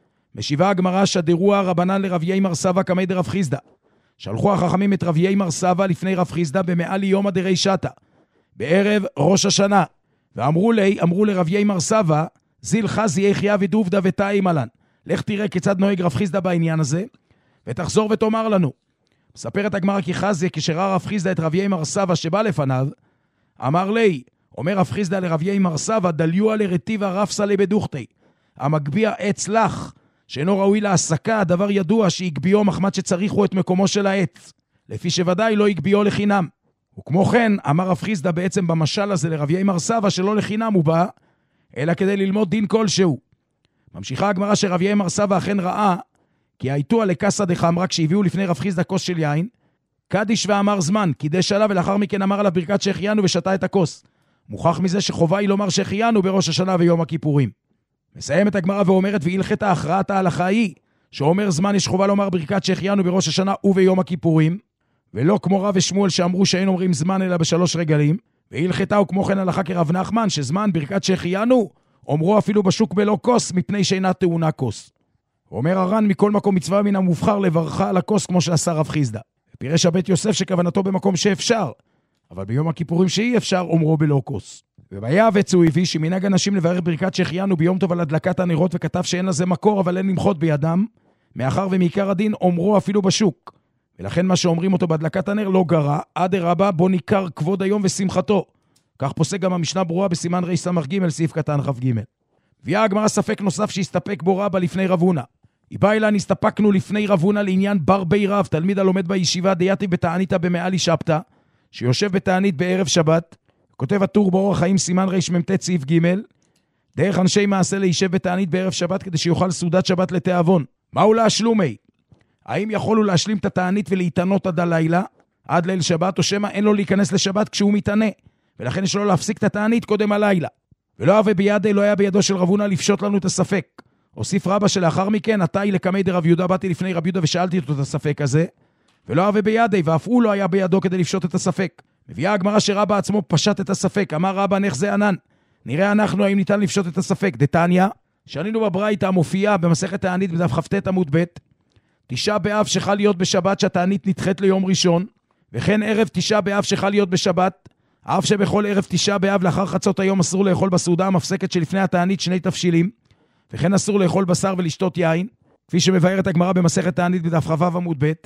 משיבה הגמרא, שדרוה רבנן לרביי מר סבא כמי דרב חיסדא. שלחו החכמים את רביי מר סבא לפני רב חיסדא במעל יומא דרישתא, בערב ראש השנה, ואמרו לי, אמרו לרביי מר סבא, זיל חזי יחיה ודובדא ותאי מלן. לך תראה כיצד נוהג רב חיסדא בעניין הזה, ותחזור ותאמר לנו. מספרת הגמרא כי חזי, כשראה רב חיסדא את רביי מר סבא שבא לפניו, אמר לי, אומר רב חיסדא לרביי מר סבא, דליו על רטיבה רפסה לבדוכתי, המגביע עץ לך, שאינו ראוי להעסקה, הדבר ידוע שיגביעו מחמת שצריכו את מקומו של העץ, לפי שוודאי לא יגביעו לחינם. וכמו כן, אמר רב חיסדא בעצם במשל הזה לרביי מר סבא, שלא לחינם הוא בא, אלא כדי ללמוד דין כלשהו. ממשיכה הגמרא שרביי מר סבא אכן ראה, כי הייתו על קסא דחמרא, כשהביאו לפני רב חיסדא כוס של יין, קדיש ואמר זמן, קידש עליו, ולאחר מכן אמר עליו ברכת שהחיינו ושתה את הכוס. מוכח מזה שחובה היא לומר שהחיינו בראש השנה ויום הכיפורים. מסיימת הגמרא ואומרת, והלכת ההכרעת ההלכה היא, שאומר זמן יש חובה לומר ברכת שהחיינו בראש השנה וביום הכיפורים, ולא כמו רב ושמואל שאמרו שאין אומרים זמן אלא בשלוש רגלים, והלכתה וכמו כן הלכה כרב נחמן, שזמן ברכת שהחיינו, אומרו אפילו בשוק בלא כוס, מפני שאינה טעונה כוס. אומר הר"ן, מכל מקום מצווה מן המובחר לברכה על הכוס כמו שעשה רב חיסדא. פירש הבית יוסף שכוונתו במקום שאפשר, אבל ביום הכיפורים שאי אפשר אומרו בלא כוס. וביעבץ הוא הביא שמנהג אנשים לברך ברכת שהחיינו ביום טוב על הדלקת הנרות, וכתב שאין לזה מקור אבל אין למחות בידם, מאחר ומעיקר הדין אומרו אפילו בשוק. ולכן מה שאומרים אותו בהדלקת הנר לא גרע, עד הרבה בו ניכר כבוד היום ושמחתו. כך פוסק גם המשנה ברורה בסימן ר' סמ"ך ג' סעיף קטן כ"ג. ויהיה הגמרא ספק נוסף שהסתפק בו רבא לפני רב הונא. היא באה אליה, נסתפקנו לפני רב הונא לעניין בר בי רב, תלמיד הלומד בישיבה דייתי בתעניתא במעלי שבתא, שיושב בתענית בערב שבת, כותב הטור באורח חיים סימן רמ"ט סעיף ג', דרך אנשי מעשה להישב בתענית בערב שבת כדי שיוכל סעודת שבת לתיאבון. מהו להשלומי? האם יכולו להשלים את התענית ולהתענות עד הלילה, עד ליל שבת, או שמה אין לו להיכנס לשבת כשהוא מתענה, ולכן יש לו להפסיק את התענית קודם הלילה. ולא הווה בידי, לא היה בידו של רב הונא לפשוט לנו את הספק. הוסיף רבא שלאחר מכן, עתאי לקמי דרב יהודה, באתי לפני רב יהודה ושאלתי אותו את הספק הזה, ולא הווה בידי, ואף הוא לא היה בידו כדי לפשוט את הספק. מביאה הגמרא שרבא עצמו פשט את הספק, אמר רבא נך זה ענן, נראה אנחנו האם ניתן לפשוט את הספק. דתניא, שנינו בברייתא המופיעה במסכת תענית בדף כ"ט עמוד ב', תשעה באב שחל להיות בשבת שהתענית נדחית ליום ראשון, וכן ערב תשעה באב שחל להיות בשבת, אף שבכל ערב תשעה באב לאחר חצות היום אסור לאכול בסעודה המפסקת שלפני התענית שני תבשילים, וכן אסור לאכול בשר ולשתות יין, כפי שמבארת הגמרא במסכת תענית בדף כ"ו עמוד ב'.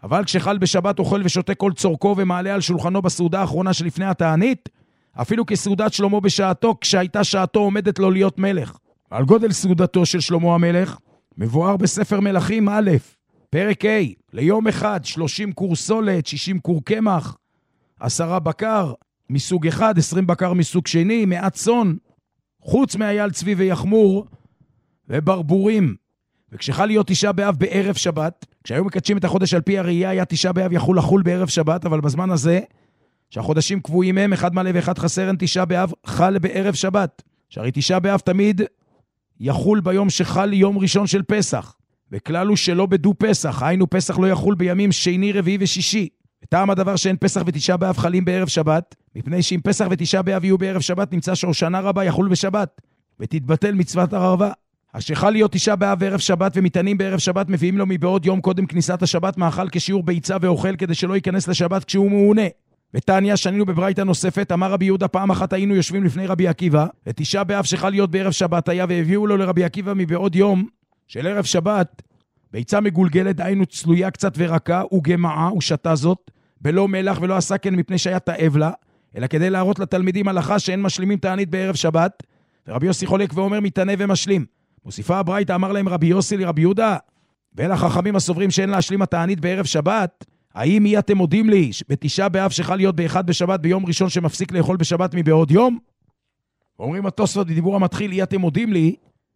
אבל כשחל בשבת אוכל ושותה כל צורכו ומעלה על שולחנו בסעודה האחרונה שלפני התענית, אפילו כסעודת שלמה בשעתו, כשהייתה שעתו עומדת לו להיות מלך. על גודל סעודתו של שלמה המלך, מבואר בספר מלכים א', פרק ה', ליום אחד, שלושים קור סולת, שישים קור קמח, עשרה בקר מסוג אחד, עשרים בקר מסוג שני, מעט צאן, חוץ מאייל צבי ויחמור, וברבורים. וכשחל להיות תשעה באב בערב שבת, כשהיו מקדשים את החודש על פי הראייה, היה תשעה באב יכול לחול בערב שבת, אבל בזמן הזה, שהחודשים קבועים הם, אחד מלא ואחד חסר, אין תשעה באב חל בערב שבת. שהרי תשעה באב תמיד יחול ביום שחל יום ראשון של פסח. וכלל הוא שלא בדו פסח, היינו פסח לא יחול בימים שני, רביעי ושישי. וטעם הדבר שאין פסח ותשעה באב חלים בערב שבת, מפני שאם פסח ותשעה באב יהיו בערב שבת, נמצא שהושענא רבה יחול בשבת, ותתבטל מצוות הערבה. השחל להיות תשעה באב בערב שבת ומטענים בערב שבת, מביאים לו מבעוד יום קודם כניסת השבת מאכל כשיעור ביצה ואוכל, כדי שלא ייכנס לשבת כשהוא מעונה. ותניא שנינו בברייתא נוספת, אמר רבי יהודה, פעם אחת היינו יושבים לפני רבי עקיבא, ותשעה באב שחל להיות בערב שבת היה, והביאו לו לרבי עקיבא מבעוד יום של ערב שבת, ביצה מגולגלת, דהיינו צלויה קצת ורקה, וגמעה, הוא שתה זאת, בלא מלח ולא עשה כן מפני שהיה תאב לה, אלא כדי להראות לתלמידים הלכה שאין משלימים תענית בערב שבת, ורבי יוסי חולק ואומר מתענה ומשלים. מוסיפה הברייתא, אמר להם רבי יוסי לרבי יהודה, ואלה החכמים הסוברים שאין להשלים התענית בערב שבת, האם מי אתם מודים לי בתשעה באב שחל להיות באחד בשבת ביום ראשון שמפסיק לאכול בשבת מבעוד יום? ואומרים התוספות בדיבור המתחיל, אי אתם מודים לי,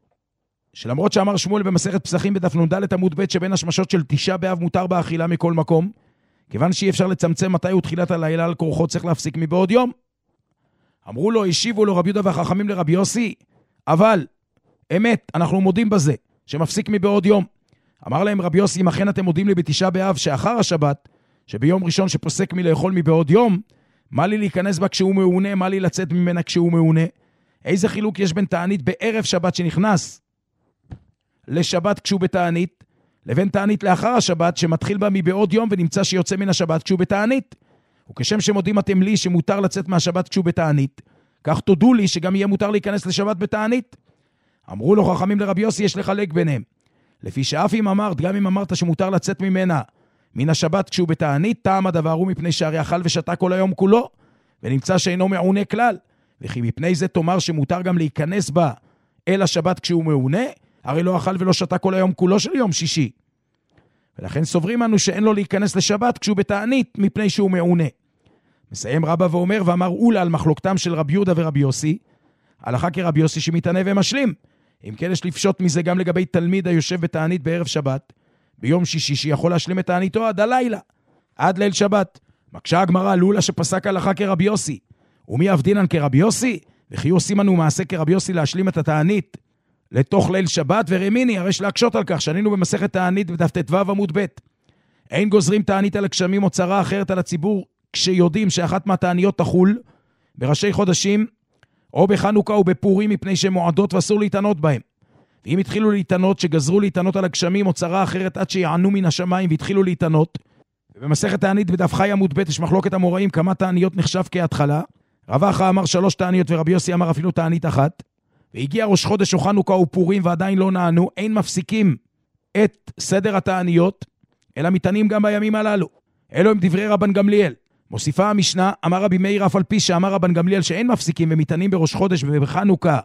שלמרות שאמר שמואל במסכת פסחים בדף נ"ד עמוד ב' שבין השמשות של תשעה באב מותר באכילה מכל מקום, כיוון שאי אפשר לצמצם מתי הוא תחילת הלילה על כורחו, צריך להפסיק מבעוד יום. אמרו לו, השיבו לו רבי יהודה והחכמים לרבי יוסי, אבל אמת, אנחנו מודים בזה, שמפסיק מבעוד יום. אמר להם רבי יוסי, אם אכן אתם מודים לי בתשעה באב שאחר השבת, שביום ראשון שפוסק מלאכול מבעוד יום, מה לי להיכנס בה כשהוא מעונה, מה לי לצאת ממנה כשהוא מעונה? איזה חילוק יש בין תענית בערב שבת שנכנס לשבת כשהוא בתענית, לבין תענית לאחר השבת שמתחיל בה מבעוד יום ונמצא שיוצא מן השבת כשהוא בתענית? וכשם שמודים אתם לי שמותר לצאת מהשבת כשהוא בתענית, כך תודו לי שגם יהיה מותר להיכנס לשבת בתענית. אמרו לו חכמים לרבי יוסי, יש לחלק ביניהם. לפי שאף אם אמרת, גם אם אמרת שמותר לצאת ממנה מן השבת כשהוא בתענית, טעם הדבר הוא מפני שהרי אכל ושתה כל היום כולו, ונמצא שאינו מעונה כלל. וכי מפני זה תאמר שמותר גם להיכנס בה אל השבת כשהוא מעונה, הרי לא אכל ולא שתה כל היום כולו של יום שישי. ולכן סוברים לנו שאין לו להיכנס לשבת כשהוא בתענית מפני שהוא מעונה. מסיים רבא ואומר, ואמר אולה על מחלוקתם של רבי יהודה ורבי יוסי, הלכה כרבי יוסי שמתענה ומשלים. אם כן יש לפשוט מזה גם לגבי תלמיד היושב בתענית בערב שבת, ביום שישי שיכול להשלים את תעניתו עד הלילה, עד ליל שבת. מקשה הגמרא, לולה שפסק הלכה כרבי יוסי, ומי אבדינן כרבי יוסי? וכי עושים לנו מעשה כרבי יוסי להשלים את התענית לתוך ליל שבת? ורמיני, הרי יש להקשות על כך, שנינו במסכת תענית בדף ט"ו עמוד ב', אין גוזרים תענית על הגשמים או צרה אחרת על הציבור, כשיודעים שאחת מהתעניות תחול בראשי חודשים, או בחנוכה ובפורים, מפני שהן מועדות ואסור להתענות בהם. ואם התחילו להתענות, שגזרו להתענות על הגשמים או צרה אחרת עד שיענו מן השמיים והתחילו להתענות, ובמסכת תענית בדף חי עמוד ב' יש מחלוקת המוראים כמה תעניות נחשב כהתחלה. רב אחא אמר שלוש תעניות ורבי יוסי אמר אפילו תענית אחת. והגיע ראש חודש או חנוכה ופורים ועדיין לא נענו, אין מפסיקים את סדר התעניות, אלא מתענים גם בימים הללו. אלו הם דברי רבן גמליאל. מוסיפה המשנה, אמר רבי מאיר אף על פי שאמר רבן גמליאל שאין מפסיקים ומתענים בראש חודש ובחנוכה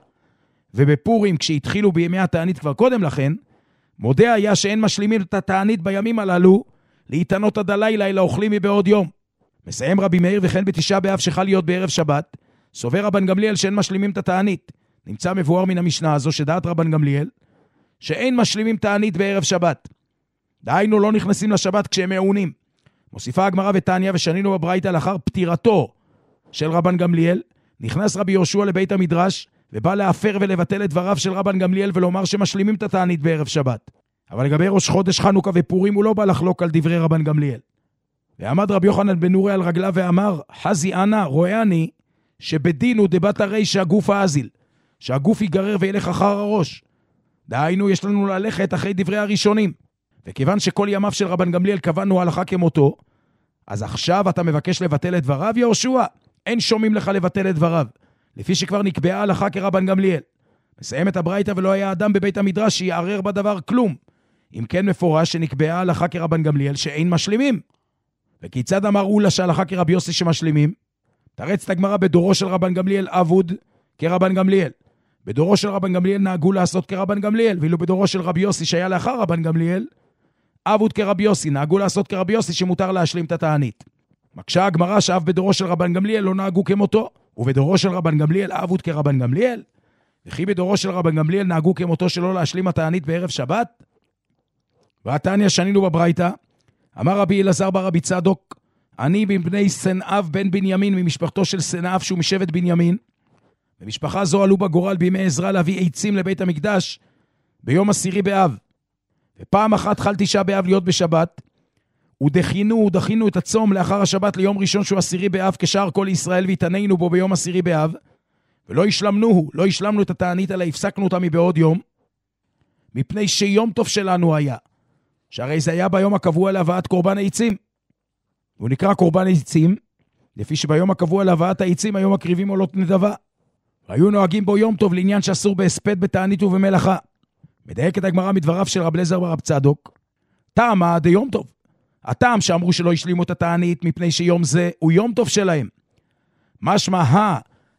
ובפורים כשהתחילו בימי התענית כבר קודם לכן, מודה היה שאין משלימים את התענית בימים הללו להתענות עד הלילה אלא אוכלים מבעוד יום. מסיים רבי מאיר, וכן בתשעה באב שחל להיות בערב שבת, סובר רבן גמליאל שאין משלימים את התענית. נמצא מבואר מן המשנה הזו שדעת רבן גמליאל שאין משלימים תענית בערב שבת, דהיינו לא נכנסים לשבת כשהם מעונים. מוסיפה הגמרא ותניא, ושנינו בברייתא לאחר פטירתו של רבן גמליאל, נכנס רבי יהושע לבית המדרש ובא להפר ולבטל את דבריו של רבן גמליאל ולומר שמשלימים את התענית בערב שבת. אבל לגבי ראש חודש חנוכה ופורים הוא לא בא לחלוק על דברי רבן גמליאל. ועמד רבי יוחנן בן נורי על רגליו ואמר, חזי אנא רואה אני שבדין הוא דבת הרי שהגוף האזיל, שהגוף ייגרר וילך אחר הראש. דהיינו יש לנו ללכת אחרי דברי הראשונים. וכיוון שכל ימיו של רבן גמליאל קבענו הלכה כמותו, אז עכשיו אתה מבקש לבטל את דבריו, יהושע? אין שומעים לך לבטל את דבריו, לפי שכבר נקבעה הלכה כרבן גמליאל. מסיים את הברייתא, ולא היה אדם בבית המדרש שיערר בדבר כלום. אם כן מפורש שנקבעה הלכה כרבן גמליאל שאין משלימים. וכיצד אמר אולה שהלכה כרבי יוסי שמשלימים? תרץ את הגמרא בדורו של רבן גמליאל אבוד כרבן גמליאל. בדורו של רבן גמליאל נהגו לעשות כרבן גמליאל, ואילו בדורו של רבי יוסי שהיה לאחר רבן גמליאל, אבוד כרבי יוסי, נהגו לעשות כרבי יוסי שמותר להשלים את התענית. מקשה הגמרא שאף בדורו של רבן גמליאל לא נהגו כמותו, ובדורו של רבן גמליאל אבוד כרבן גמליאל, וכי בדורו של רבן גמליאל נהגו כמותו שלא להשלים התענית בערב שבת. והתניא שנינו בברייתא, אמר רבי אלעזר בר רבי צדוק, אני מבני סנאב בן בנימין, ממשפחתו של סנאב שהוא משבט בנימין, במשפחה זו עלו בגורל בימי עזרא להביא עצים לבית המקדש ביום עשירי באב. ופעם אחת חל תשעה באב להיות בשבת, ודחינו, ודחינו את הצום לאחר השבת ליום ראשון שהוא עשירי באב כשאר כל ישראל, והתענינו בו ביום עשירי באב, ולא השלמנוהו, לא השלמנו את התענית, אלא הפסקנו אותה מבעוד יום, מפני שיום טוב שלנו היה, שהרי זה היה ביום הקבוע להבאת קורבן העצים. הוא נקרא קורבן העצים, לפי שביום הקבוע להבאת העצים היום מקריבים עולות נדבה. והיו נוהגים בו יום טוב לעניין שאסור בהספד בתענית ובמלאכה. מדייקת הגמרא מדבריו של רב אליעזר בר רב צדוק, טעמה דיום טוב. הטעם שאמרו שלא השלימו את התענית מפני שיום זה הוא יום טוב שלהם. משמע ה,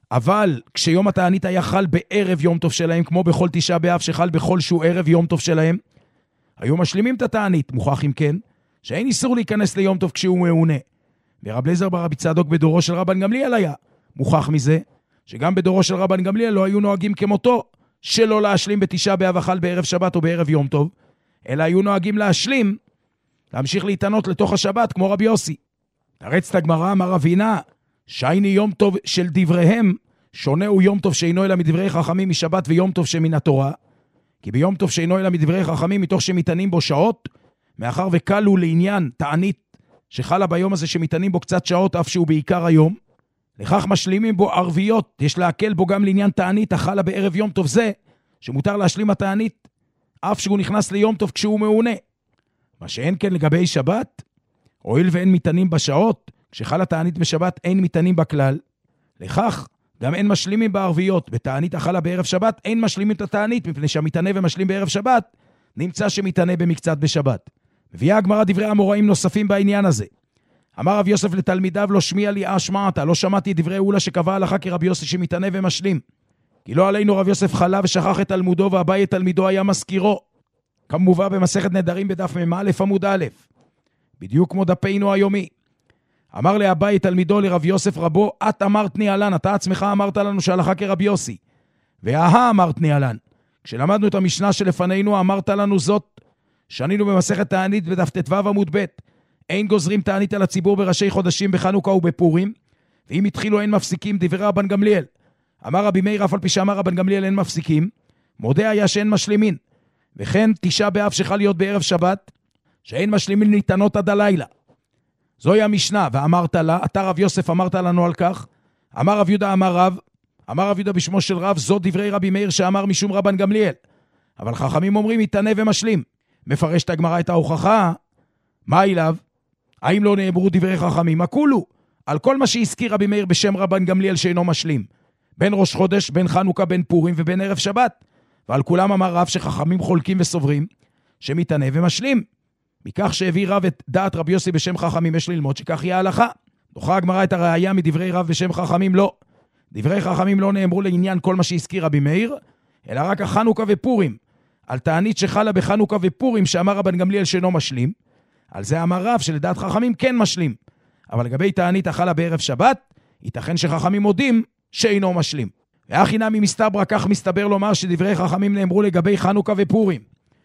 אבל כשיום התענית היה חל בערב יום טוב שלהם, כמו בכל תשעה באב שחל בכל שהוא ערב יום טוב שלהם, היו משלימים את התענית. מוכח אם כן, שאין איסור להיכנס ליום טוב כשהוא מעונה. ורב אליעזר בר רבי צדוק בדורו של רבן גמליאל היה. מוכח מזה, שגם בדורו של רבן גמליאל לא היו נוהגים כמותו, שלא להשלים בתשעה באב החל בערב שבת או בערב יום טוב, אלא היו נוהגים להשלים, להמשיך להתענות לתוך השבת כמו רבי יוסי. תרץ את הגמרא, אמר רבינה, שייני יום טוב של דבריהם, שונה הוא יום טוב שאינו אלא מדברי חכמים משבת ויום טוב שמן התורה, כי ביום טוב שאינו אלא מדברי חכמים מתוך שמתענים בו שעות, מאחר וקלו לעניין תענית שחלה ביום הזה שמתענים בו קצת שעות אף שהוא בעיקר היום, לכך משלימים בו ערביות, יש להקל בו גם לעניין תענית החלה בערב יום טוב זה, שמותר להשלים התענית, אף שהוא נכנס ליום טוב כשהוא מעונה. מה שאין כן לגבי שבת, הואיל ואין מתענים בשעות, כשחלה תענית בשבת אין מתענים בכלל, לכך גם אין משלימים בערביות, בתענית החלה בערב שבת אין משלימים את התענית, מפני שהמתענה ומשלים בערב שבת, נמצא שמתענה במקצת בשבת. מביאה הגמרא דברי אמוראים נוספים בעניין הזה. אמר רב יוסף לתלמידיו, לא שמיע לי אשמעת, לא שמעתי דברי אולה שקבע הלכה כרבי יוסי שמתענה ומשלים. כי לא עלינו רב יוסף חלה ושכח את תלמודו, והבאי את תלמידו היה מזכירו. כמובא במסכת נדרים בדף מ"א עמוד א', בדיוק כמו דפינו היומי. אמר לאביי תלמידו לרב יוסף רבו, את אמרת ניהלן, אתה עצמך אמרת לנו שהלכה כרבי יוסי. והה אמרת ניהלן. כשלמדנו את המשנה שלפנינו אמרת לנו זאת, שנינו במסכת תענית בדף ט"ו עמוד ב', אין גוזרים תענית על הציבור בראשי חודשים בחנוכה ובפורים, ואם התחילו אין מפסיקים, דברי רבן גמליאל. אמר רבי מאיר אף על פי שאמר רבן גמליאל אין מפסיקים, מודה היה שאין משלימין. וכן תשעה באב שחל להיות בערב שבת, שאין משלימין ניתנות עד הלילה. זוהי המשנה, ואמרת לה, אתה רב יוסף אמרת לנו על כך, אמר רב יהודה אמר רב, אמר רב יהודה בשמו של רב, זאת דברי רבי מאיר שאמר משום רבן גמליאל. אבל חכמים אומרים יתענה ומשלים. מפרש את הגמרא את ההוכחה, מה אליו? האם לא נאמרו דברי חכמים? הכולו, על כל מה שהזכיר רבי מאיר בשם רבן גמליאל שאינו משלים, בין ראש חודש, בין חנוכה, בין פורים ובין ערב שבת. ועל כולם אמר רב שחכמים חולקים וסוברים, שמתענה ומשלים. מכך שהביא רב את דעת רבי יוסי בשם חכמים, יש ללמוד שכך יהיה ההלכה. דוחה הגמרא את הראיה מדברי רב בשם חכמים, לא. דברי חכמים לא נאמרו לעניין כל מה שהזכיר רבי מאיר, אלא רק החנוכה ופורים. על תענית שחלה בחנוכה ופורים שאמר רבן גמליאל שאינו משלים, על זה אמר רב שלדעת חכמים כן משלים. אבל לגבי תענית החלה בערב שבת, ייתכן שחכמים מודים שאינו משלים. ואחי נמי מסתברא, כך מסתבר לומר שדברי חכמים נאמרו לגבי חנוכה ופורים.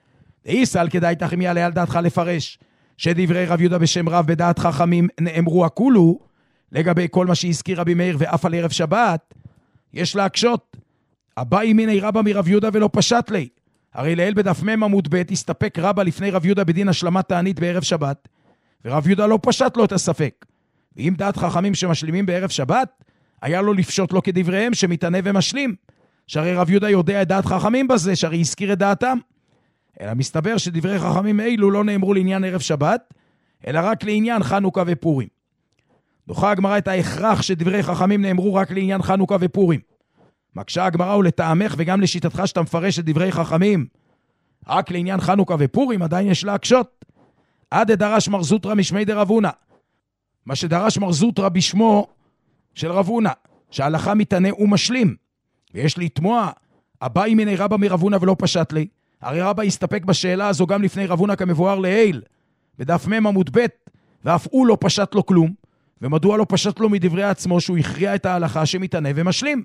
ואיסל כדאי תכם יעלה על דעתך לפרש, שדברי רב יהודה בשם רב בדעת חכמים נאמרו הכולו, לגבי כל מה שהזכיר רבי מאיר ואף על ערב שבת, יש להקשות. הבאי מיני רבא מרב יהודה ולא פשט לי. הרי לאל בדף מ' עמוד ב' הסתפק רבא לפני רב יהודה בדין השלמת תענית בערב שבת, ורב יהודה לא פשט לו את הספק. ואם דעת חכמים שמשלימים בערב שבת, היה לו לפשוט לו כדבריהם שמתענה ומשלים, שהרי רב יהודה יודע את דעת חכמים בזה, שהרי הזכיר את דעתם. אלא מסתבר שדברי חכמים אילו לא נאמרו לעניין ערב שבת, אלא רק לעניין חנוכה ופורים. דוחה הגמרא את ההכרח שדברי חכמים נאמרו רק לעניין חנוכה ופורים. מקשה הגמרא ולטעמך וגם לשיטתך שאתה מפרש את דברי חכמים, רק לעניין חנוכה ופורים עדיין יש להקשות. עד דרש מר זוטרא משמי דרב הונא. מה שדרש מר זוטרא בשמו של רב הונא, שההלכה מתענה ומשלים. ויש לתמוע, הבאי מיני רבא מרב הונא ולא פשט לי. הרי רבא הסתפק בשאלה הזו גם לפני רב הונא כמבואר לעיל, בדף מ' עמוד ב', ואף הוא לא פשט לו כלום. ומדוע לא פשט לו מדברי עצמו שהוא הכריע את ההלכה שמתענה ומשלים?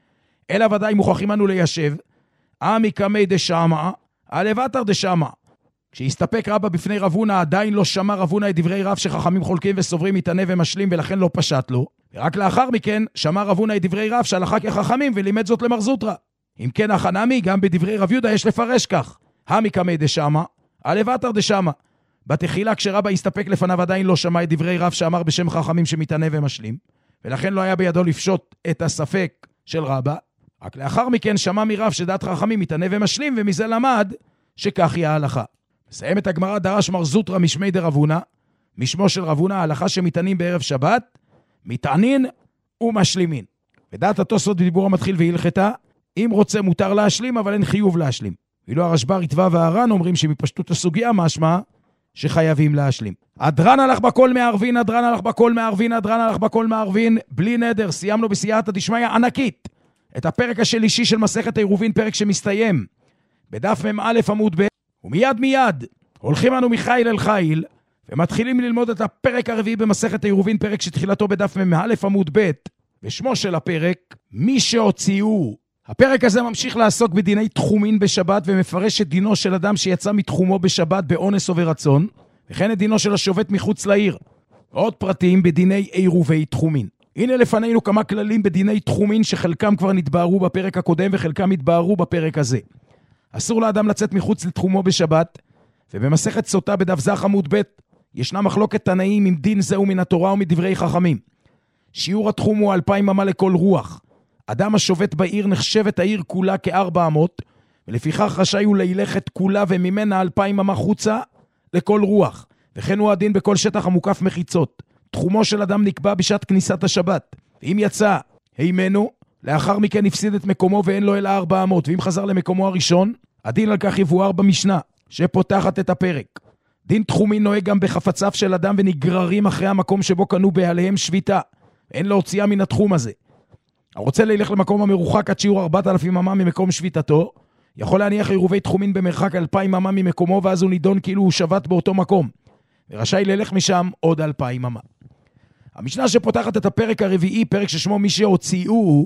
אלא ודאי מוכרחים אנו ליישב, עמי קמי דשמע, הלבטר דשמע. כשהסתפק רבא בפני רב הונא, עדיין לא שמע רב הונא את דברי רב שחכמים חולקים וסוברים מתענה ומשלים, ולכן לא פשט לו. ורק לאחר מכן שמע רב הונא את דברי רב שהלכה כחכמים ולימד זאת למר זוטרא. אם כן החנמי, גם בדברי רב יהודה יש לפרש כך. עמי קמי דשמע, הלבטר דשמע. בתחילה כשרבא הסתפק לפניו עדיין לא שמע את דברי רב שאמר בשם חכמים שמתענה ומשלים, ולכן לא היה בידו לפשוט את הספק של רבא. רק לאחר מכן שמע מרב שדעת חכמים מתענה ומשלים, ומזה למד שכך היא ההלכה. מסיים את הגמרא, דרש מר זוטרא משמי דרב הונא, משמו של רב הונא, ההלכה שמתענים בערב שבת, מתענין ומשלימין. ודעת התוספות בדיבור המתחיל והלכתה, אם רוצה מותר להשלים, אבל אין חיוב להשלים. ואילו הרשב"א, ריטב"א והר"ן אומרים שמפשטות הסוגיה משמע שחייבים להשלים. אדרן הלך בכל מערבין, אדרן הלך בכל מערבין, אדרן הלך בכל מערבין, בלי נדר. סיימנו בסייעתא דשמיא ענקית את הפרק השלישי של מסכת עירובין, פרק שמסתיים בדף מ"א עמוד ב', ומיד מיד הולכים אנו מחיל אל חיל ומתחילים ללמוד את הפרק הרביעי במסכת עירובין, פרק שתחילתו בדף מ"א עמוד ב', ושמו של הפרק מי שהוציאו. הפרק הזה ממשיך לעסוק בדיני תחומין בשבת, ומפרש את דינו של אדם שיצא מתחומו בשבת באונס או ברצון, וכן את דינו של השובת מחוץ לעיר. עוד פרטים בדיני עירובי תחומין. הנה לפנינו כמה כללים בדיני תחומין שחלקם כבר נתבהרו בפרק הקודם וחלקם התבהרו בפרק הזה. אסור לאדם לצאת מחוץ לתחומו בשבת, ובמסכת סוטה בדף זך עמוד ב' ישנה מחלוקת תנאים אם דין זהו מן התורה ומדברי חכמים. שיעור התחום הוא אלפיים אמה לכל רוח. אדם השובת בעיר נחשבת העיר כולה כארבע אמות, ולפיכך רשאי הוא להילך את כולה וממנה אלפיים אמה חוצה לכל רוח, וכן הוא הדין בכל שטח המוקף מחיצות. תחומו של אדם נקבע בשעת כניסת השבת, ואם יצא הימנו, לאחר מכן הפסיד את מקומו ואין לו אלא ארבע אמות, ואם חזר למקומו הראשון, הדין על כך יבואר במשנה, שפותחת את הפרק. דין תחומין נוהג גם בחפציו של אדם ונגררים אחרי המקום שבו קנו בעליהם שביתה, אין להוציאה מן התחום הזה. הרוצה ללך למקום המרוחק עד שיעור ארבעת אלפים אמה ממקום שביתתו, יכול להניח עירובי תחומין במרחק אלפיים אמה ממקומו, ואז הוא נידון כאילו הוא שבת באותו מקום, ורשאי ללך משם עוד אלפיים אמה. המשנה שפותחת את הפרק הרביעי, פרק ששמו מי שהוציאו,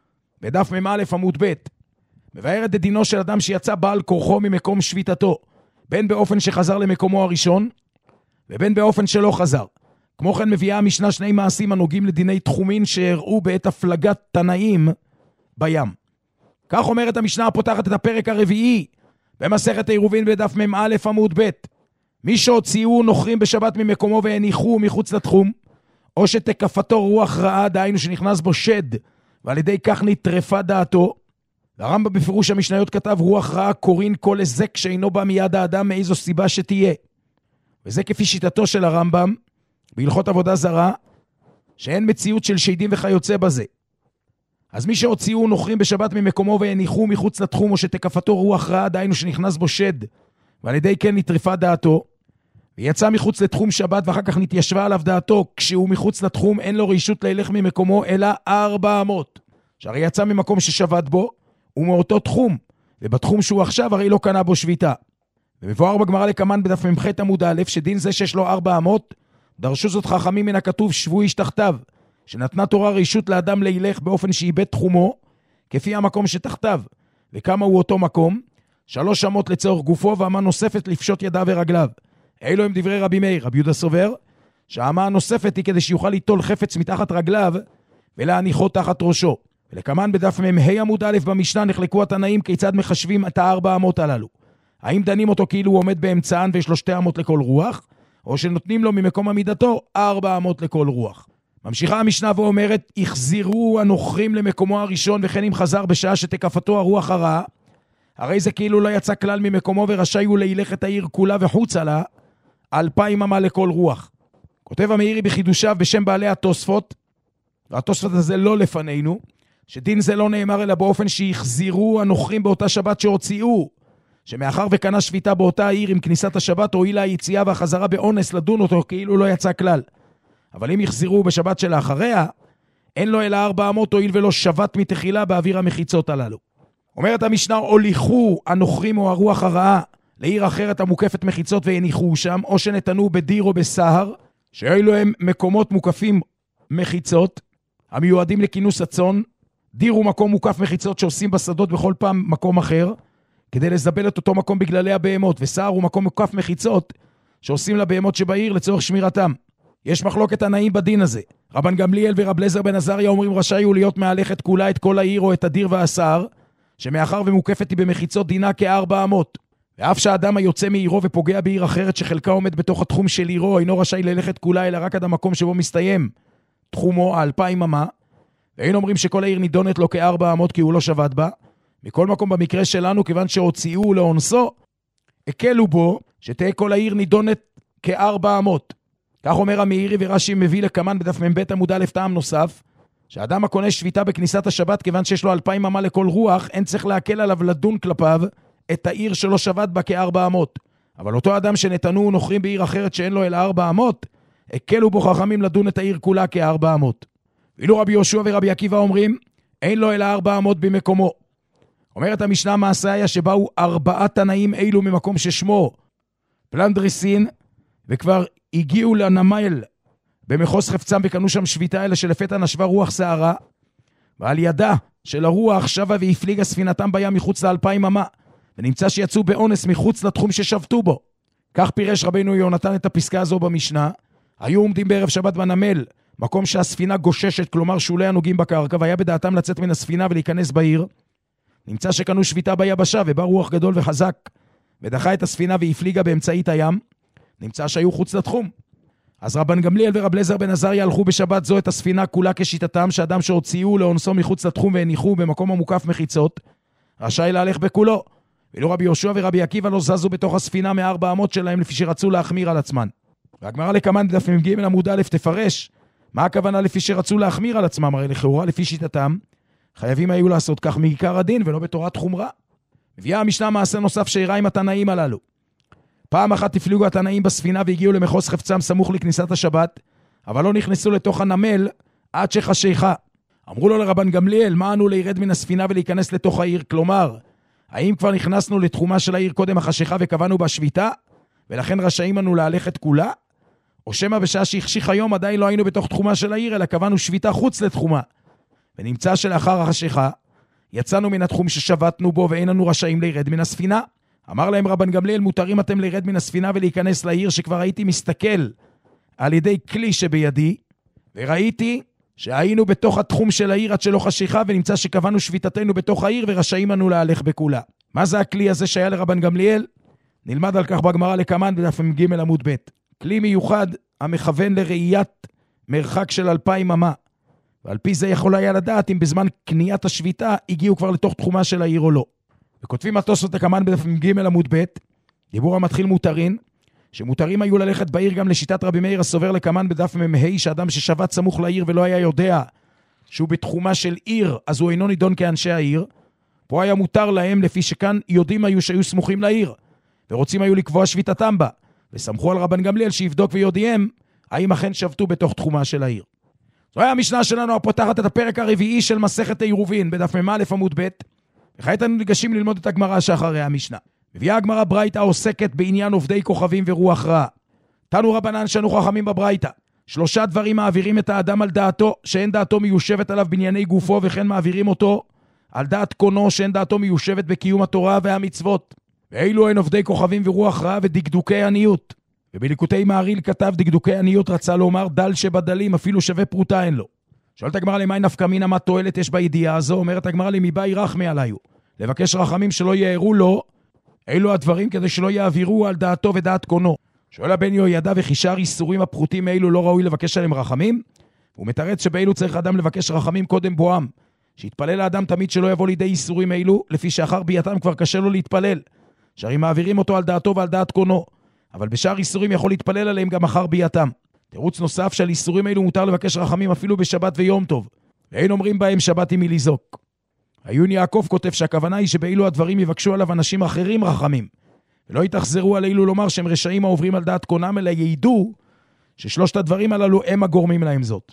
בדף מ"א עמוד ב', מבארת את דינו של אדם שיצא בעל כורחו ממקום שביתתו, בין באופן שחזר למקומו הראשון, ובין באופן שלא חזר. כמו כן מביאה המשנה שני מעשים הנוגעים לדיני תחומין שהראו בעת הפלגת תנאים בים. כך אומרת המשנה הפותחת את הפרק הרביעי במסכת עירובין בדף מ"א עמוד ב', מי שהוציאו נוכרים בשבת ממקומו והניחו מחוץ לתחום, או שתקפתו רוח רעה, דהיינו שנכנס בו שד, ועל ידי כך נטרפה דעתו. הרמב"ם בפירוש המשניות כתב רוח רעה קורין כל הזק שאינו בא מיד האדם מאיזו סיבה שתהיה. וזה כפי שיטתו של הרמב"ם בהלכות עבודה זרה, שאין מציאות של שדים וכיוצא בזה. אז מי שהוציאו נוכרים בשבת ממקומו והניחו מחוץ לתחום, או שתקפתו רוח רעה, דהיינו שנכנס בו שד, ועל ידי כן נטרפה דעתו, ויצא מחוץ לתחום שבת ואחר כך נתיישבה עליו דעתו, כשהוא מחוץ לתחום אין לו רשות ללך ממקומו אלא ארבע אמות, שהרי יצא ממקום ששבת בו, ומאותו תחום, ובתחום שהוא עכשיו הרי לא קנה בו שביתה. ומבואר בגמרא לקמן בדף מ"ח עמוד א', שדין זה שיש לו ארבע אמות, דרשו זאת חכמים מן הכתוב שבו איש תחתיו, שנתנה תורה רשות לאדם להילך באופן שאיבד תחומו, כפי המקום שתחתיו, וכמה הוא אותו מקום, שלוש אמות לצורך גופו, ואמה נוספת לפשוט ידיו ורגליו. אלו הם דברי רבי מאיר. רבי יהודה סובר שהאמה הנוספת היא כדי שיוכל ליטול חפץ מתחת רגליו ולהניחו תחת ראשו. ולכמן בדף מ"ה עמוד א' במשנה נחלקו התנאים כיצד מחשבים את הארבע אמות הללו. האם דנים אותו כאילו הוא עומד באמצען ויש לו שתי אמות לכל רוח, או שנותנים לו ממקום עמידתו ארבע אמות לכל רוח. ממשיכה המשנה ואומרת, יחזירו הנוכרים למקומו הראשון, וכן אם חזר בשעה שתקפתו הרוח הרעה, הרי זה כאילו לא יצא כלל ממקומו ורשאי הוא להילך את העיר כולה וחוצה לה, אלפיים אמה לכל רוח. כותב המאירי בחידושיו בשם בעלי התוספות, והתוספות הזה לא לפנינו, שדין זה לא נאמר אלא באופן שיחזירו הנוכרים באותה שבת שהוציאו, שמאחר וקנה שביתה באותה העיר עם כניסת השבת, הועילה היציאה והחזרה באונס לדון אותו כאילו לא יצא כלל. אבל אם יחזירו בשבת שלאחריה, אין לו אלא ארבע אמות, הועיל ולא שבת מתחילה באוויר המחיצות הללו. אומרת המשנה, הוליכו הנוכרים או הרוח הרעה לעיר אחרת המוקפת מחיצות והניחו שם, או שנתנו בדיר או בסהר, שאלו הם מקומות מוקפים מחיצות, המיועדים לכינוס הצאן. דיר הוא מקום מוקף מחיצות שעושים בשדות בכל פעם מקום אחר, כדי לזבל את אותו מקום בגללי הבהמות, וסהר הוא מקום מוקף מחיצות שעושים לבהמות שבעיר לצורך שמירתם. יש מחלוקת תנאים בדין הזה. רבן גמליאל ורב אליעזר בן עזריה אומרים רשאי הוא להיות מהלכת כולה את כל העיר או את הדיר והסהר, שמאחר ומוקפת היא במחיצות דינה כארבע אמות. ואף שהאדם היוצא מעירו ופוגע בעיר אחרת שחלקה עומד בתוך התחום של עירו, אינו רשאי ללכת כולה אלא רק עד המקום שבו מסתיים תחומו האלפיים אמה, ואין אומרים שכל העיר נידונת לו כארבע אמות כי הוא לא שבת בה. מכל מקום במקרה שלנו, כיוון שהוציאו לאונסו, הקלו בו שתהיה כל העיר נידונת כארבע אמות. כך אומר המאירי, ורש"י מביא לקמן בדף מ"ב עמוד א' טעם נוסף, שאדם הקונה שביתה בכניסת השבת, כיוון שיש לו אלפיים אמה לכל רוח, אין צריך להקל עליו לדון כלפיו את העיר שלא שבת בה כארבע אמות. אבל אותו אדם שנתנו נוכרים בעיר אחרת שאין לו אלא ארבע אמות, הקלו בו חכמים לדון את העיר כולה כארבע אמות. ואילו רבי יהושע ורבי עקיבא אומרים, אין לו אלא ארבע אמות במקומו. אומרת המשנה, מעשה היה שבאו ארבעה תנאים אילו ממקום ששמו פלנדריסין, וכבר הגיעו לנמל במחוז חפצם וקנו שם שביתה, אלה שלפתע נשבה רוח שערה, ועל ידה של הרוח שבה והפליגה ספינתם בים מחוץ לאלפיים אמה, ונמצא שיצאו באונס מחוץ לתחום ששבתו בו. כך פירש רבינו יונתן את הפסקה הזו במשנה. היו עומדים בערב שבת בנמל, מקום שהספינה גוששת, כלומר שולי הנוגעים בקרקע, והיה בדעתם לצאת מן הספינה ולהיכנס בעיר. נמצא שקנו שביתה ביבשה, ובא רוח גדול וחזק, ודחה את הספינה והפליגה באמצעית הים. נמצא שהיו חוץ לתחום. אז רבן גמליאל ורב אליעזר בן עזריה הלכו בשבת זו את הספינה כולה כשיטתם, שאדם שהוציאו לאונסו מחוץ לתחום והניחו במקום המוקף מחיצות, רשאי להלך בכולו. ואילו רבי יהושע ורבי עקיבא לא זזו בתוך הספינה מארבע אמות שלהם, לפי שרצו להחמיר על עצמן. והגמרא לקמן בדף מ"ג עמוד א' תפרש מה הכוונה לפי שרצו להחמיר על עצמם. הרי לכאורה לפי שיטתם חייבים היו לעשות כך מעיקר הדין ולא בתורת חומרה. מביאה המשנה מעשה נוסף שאירע עם התנאים הללו. פעם אחת הפליגו התנאים בספינה והגיעו למחוז חפצם סמוך לכניסת השבת, אבל לא נכנסו לתוך הנמל עד שחשיכה. אמרו לו לרבן גמליאל, מה אנו לירד מן הספינה ולהיכנס לתוך העיר? כלומר, האם כבר נכנסנו לתחומה של העיר קודם החשיכה וקבענו בשביתה, ולכן רשאים אנו להלכת כולה? או שמה בשעה שהחשיך היום עדיין לא היינו בתוך תחומה של העיר, אלא קבענו שביתה חוץ לתחומה. ונמצא שלאחר החשיכה, יצאנו מן התחום ששבתנו בו ואין אנו רשאים לירד מן הספינה. אמר להם רבן גמליאל, מותרים אתם לירד מן הספינה ולהיכנס לעיר, שכבר הייתי מסתכל על ידי כלי שבידי, וראיתי שהיינו בתוך התחום של העיר עד שלא חשיכה, ונמצא שקבענו שביתתנו בתוך העיר ורשאים אנו להלך בכולה. מה זה הכלי הזה שהיה לרבן גמליאל? נלמד על כך בגמרא לקמן בדף מ"ג עמוד ב'. כלי מיוחד המכוון לראיית מרחק של אלפיים אמה, ועל פי זה יכול היה לדעת אם בזמן קניית השביתה הגיעו כבר לתוך תחומה של העיר או לא. וכותבים התוספות לקמן בדף מ"ג עמוד ב', דיבור המתחיל מותרין, שמותרים היו ללכת בעיר גם לשיטת רבי מאיר הסובר לקמן בדף מ"ה, שאדם ששבת סמוך לעיר ולא היה יודע שהוא בתחומה של עיר, אז הוא אינו נידון כאנשי העיר. פה היה מותר להם, לפי שכאן יודעים היו שהיו סמוכים לעיר, ורוצים היו לקבוע שביתתם בה, וסמכו על רבן גמליאל שיבדוק ויודיעם האם אכן שבתו בתוך תחומה של העיר. זו היה המשנה שלנו הפותחת את הפרק הרביעי של מסכת עירובין בדף מ"א עמוד ב'. וכעת אנו ניגשים ללמוד את הגמרא שאחרי המשנה. מביאה הגמרא ברייתא העוסקת בעניין עובדי כוכבים ורוח רעה. תנו רבנן שאנו חכמים בברייתא, שלושה דברים מעבירים את האדם על דעתו שאין דעתו מיושבת עליו בענייני גופו, וכן מעבירים אותו על דעת קונו שאין דעתו מיושבת בקיום התורה והמצוות. ואילו הן עובדי כוכבים ורוח רעה ודקדוקי עניות. ובליקוטי מהרי"ל כתב דקדוקי עניות, רצה לומר דל שבדלים, אפילו שווה פרוטה אין לו. שואלת הגמרא למי נפקא מינה, מה תועלת יש בידיעה הזו? אומרת הגמרא, למבאי רחמי עליו, לבקש רחמים שלא יארו לו אילו הדברים, כדי שלא יעבירו על דעתו ודעת קונו. שואל הבן יהוידע, וכי שאר איסורים הפחותים האלו לא ראוי לבקש עליהם רחמים? הוא מתרץ שבאלו צריך אדם לבקש רחמים קודם בואם, שיתפלל האדם תמיד שלא יבוא לידי איסורים אלו, לפי שאחר בייתם כבר קשה לו להתפלל, שהרי מעבירים אותו על דעתו ועל דעת קונו, אבל בשאר איסורים יכול להתפלל עליהם גם אחר בייתם. תירוץ נוסף שעל איסורים אלו מותר לבקש רחמים אפילו בשבת ויום טוב, ואין אומרים בהם שבת עם מלזוק. עיון יעקב כותב שהכוונה היא שבאילו הדברים יבקשו עליו אנשים אחרים רחמים, ולא יתחזרו על אילו לומר שהם רשעים העוברים על דעת קונם, אלא ידעו ששלושת הדברים הללו הם הגורמים להם זאת.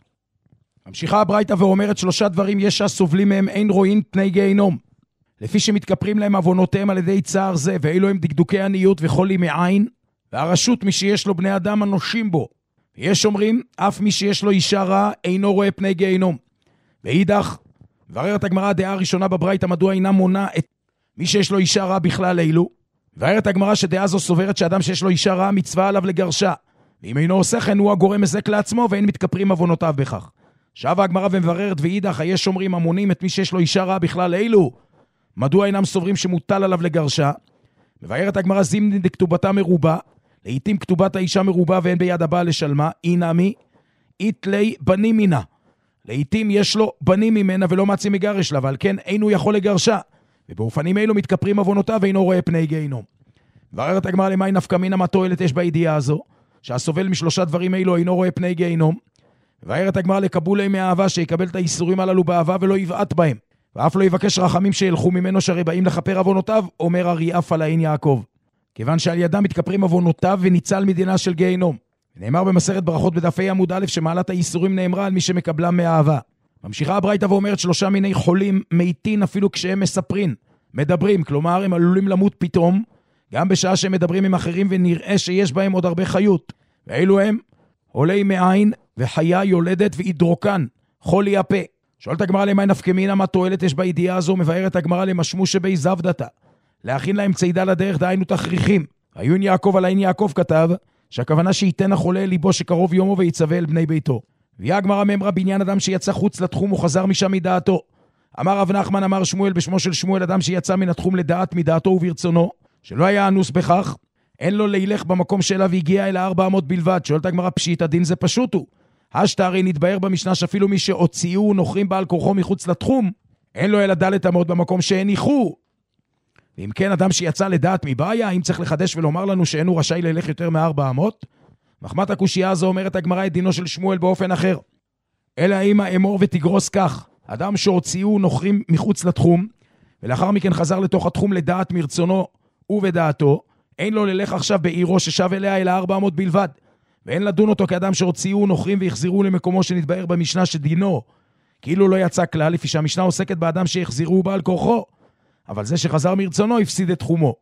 ממשיכה הברייתא ואומרת שלושה דברים יש הסובלים מהם אין רואים פני גיהינום, לפי שמתכפרים להם עוונותיהם על ידי צער זה, ואילו הם דקדוקי עניות וחולי מעין, והרשות מי שיש לו בני אדם אנושים בו. ויש אומרים, אף מי שיש לו אישה רע אינו רואה פני גיהינום. ואידך, מבררת הגמרא הדעה הראשונה בברייתא מדוע אינה מונה את מי שיש לו אישה רע בכלל אילו. מבררת הגמרא שדעה זו סוברת שאדם שיש לו אישה רע מצווה עליו לגרשה, ואם אינו עושה כן הוא הגורם מזק לעצמו ואין מתכפרים עוונותיו בכך. שבה הגמרא ומבררת ואידך, יש אומרים המונים את מי שיש לו אישה רע בכלל אילו, מדוע אינם סוברים שמוטל עליו לגרשה? מבארת הגמרא זימנין דכתובתה מרובה, לעתים כתובת האישה מרובה ואין ביד הבעל לשלמה, אינמי, איתלי בנים מינה. לעתים יש לו בנים ממנה ולא מצי מגרש לה, ועל כן אינו יכול לגרשה, ובאופנים אלו מתכפרים עוונותיו ואינו רואה פני גיהינום. מבארת הגמרא למאי נפקא מינה מה תועלת יש בידיעה הזו, שהסובל משלושה דברים אלו אינו רואה פני גיהינום. מבארת הגמרא לקבולי מאהבה שיקבל את האיסורים הללו באהבה ולא יבעט בהם. ואף לא יבקש רחמים שילכו ממנו שהרי באים לכפר עוונותיו, אומר אריאף על העין יעקב. כיוון שעל ידם מתכפרים עוונותיו וניצל מדינה של גיהינום. נאמר במסכת ברכות בדפי עמוד א' שמעלת האיסורים נאמרה על מי שמקבלם מאהבה. ממשיכה הברייתא ואומרת שלושה מיני חולים מתים אפילו כשהם מספרים, מדברים, כלומר הם עלולים למות פתאום, גם בשעה שהם מדברים עם אחרים ונראה שיש בהם עוד הרבה חיות. ואילו הם עולי מעין וחיה יולדת והידרוקן, חולי הפה. שואלת הגמרא למאי נפקא מינה מה תועלת יש בידיעה הזו, מבארת הגמרא למשמוש שבי זבדתה, להכין להם צידה לדרך דהיינו תכריכים. עיון יעקב על עין יעקב כתב שהכוונה שייתן החולה ליבו שקרוב יומו ויצווה אל בני ביתו. ויהיה הגמרא מאמרה בעניין אדם שיצא חוץ לתחום וחזר משם מדעתו. אמר רב נחמן אמר שמואל בשמו של שמואל, אדם שיצא מן התחום לדעת מדעתו וברצונו, שלא היה אנוס בכך, אין לו להילך במקום שאליו הגיע אלא ארבע אמות בלבד. שואלת הגמרא פשיטא דין זה פשוט הוא. השתא הרי נתבהר במשנה שאפילו מי שהוציאו נוכרים בעל כורחו מחוץ לתחום, אין לו אלא דלת אמות במקום שהניחו. ואם כן אדם שיצא לדעת מבעיה, אם צריך לחדש ולומר לנו שאינו רשאי ללך יותר מארבע אמות, מחמת הקושייה הזו אומרת הגמרא את דינו של שמואל באופן אחר. אלא אם האמור ותגרוס כך, אדם שהוציאו נוכרים מחוץ לתחום, ולאחר מכן חזר לתוך התחום לדעת מרצונו ובדעתו, אין לו ללך עכשיו בעירו ששב אליה אלא ארבע אמות בלבד, ואין לדון אותו כאדם שהוציאו נוכרים והחזירו למקומו שנתבהר במשנה שדינו, כאילו לא יצא כלל, לפי שהמשנה עוסקת באדם שהחזירו בעל כורחו, אבל זה שחזר מרצונו הפסיד את תחומו.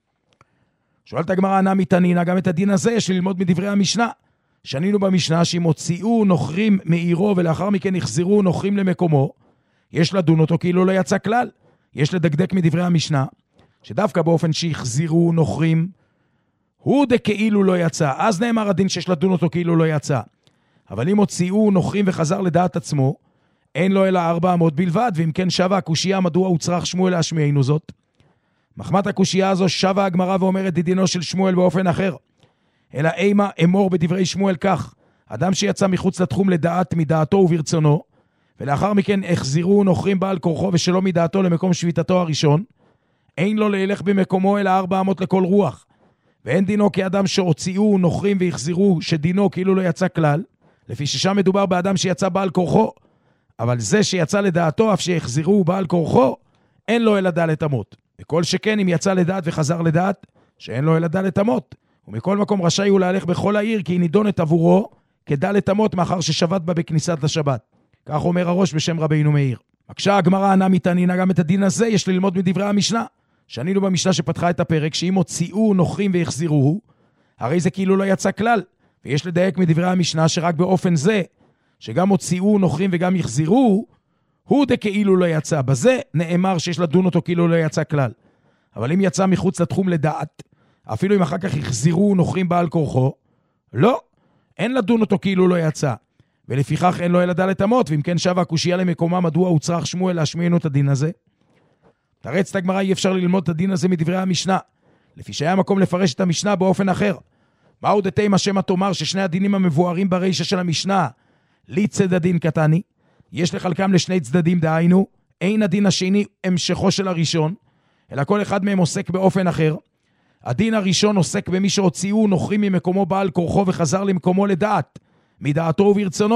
שואלת הגמרא ענה מתנינה, גם את הדין הזה יש ללמוד מדברי המשנה. שנינו במשנה שאם הוציאו נוכרים מעירו ולאחר מכן החזירו נוכרים למקומו, יש לדון אותו כאילו לא יצא כלל. יש לדקדק מדברי המשנה, שדווקא באופן שהחזירו נוכרים, הוא דכאילו לא יצא. אז נאמר הדין שיש לדון אותו כאילו לא יצא. אבל אם הוציאו נוכרים וחזר לדעת עצמו, אין לו אלא ארבע אמות בלבד, ואם כן שווה הקושייה מדוע הוא צריך שמואל להשמיענו זאת. מחמת הקושייה הזו שווה הגמרא ואומרת דינו של שמואל באופן אחר. אלא אימה אמור בדברי שמואל כך, אדם שיצא מחוץ לתחום לדעת מדעתו וברצונו, ולאחר מכן החזירו נוכרים בעל כורחו ושלא מדעתו למקום שביתתו הראשון, אין לו להלך במקומו אלא ארבע אמות לכל רוח, ואין דינו כאדם שהוציאו נוכרים והחזירו שדינו כאילו לא יצא כלל, לפי ששם מדובר באדם שיצא בעל כורחו, אבל זה שיצא לדעתו אף שהחזירו בעל כורחו, אין לו אלא דלת אמות. וכל שכן אם יצא לדעת וחזר לדעת, שאין לו אלא דלת אמות. ומכל מקום רשאי הוא להלך בכל העיר, כי היא נידונת עבורו כדלת אמות מאחר ששבת בה בכניסת לשבת. כך אומר הראש בשם רבינו מאיר. מקשה הגמרא ענה מתנינה, גם את הדין הזה יש ללמוד מדברי המשנה. שנינו במשנה שפתחה את הפרק, שאם הוציאו נוכרים והחזירוהו, הרי זה כאילו לא יצא כלל. ויש לדייק מדברי המשנה שרק באופן זה, שגם הוציאו נוכרים וגם יחזירו, הוא דכאילו לא יצא. בזה נאמר שיש לדון אותו כאילו לא יצא כלל. אבל אם יצא מחוץ לתחום לדעת, אפילו אם אחר כך יחזירו נוכרים בעל כורחו, לא, אין לדון אותו כאילו לא יצא. ולפיכך אין לו אלא דלת אמות, ואם כן שווה הקושייה למקומה מדוע הוא צריך שמואל להשמיענו את הדין הזה. תרץ את הגמרא, אי אפשר ללמוד את הדין הזה מדברי המשנה, לפי שהיה מקום לפרש את המשנה באופן אחר. מהו דתימה שמא תאמר ששני הדינים המבוארים ברישה של המשנה, לי צד הדין קטני, יש לחלקם לשני צדדים, דהיינו, אין הדין השני המשכו של הראשון, אלא כל אחד מהם עוסק באופן אחר. הדין הראשון עוסק במי שהוציאו נוכרים ממקומו בעל כורחו וחזר למקומו לדעת, מדעתו וברצונו,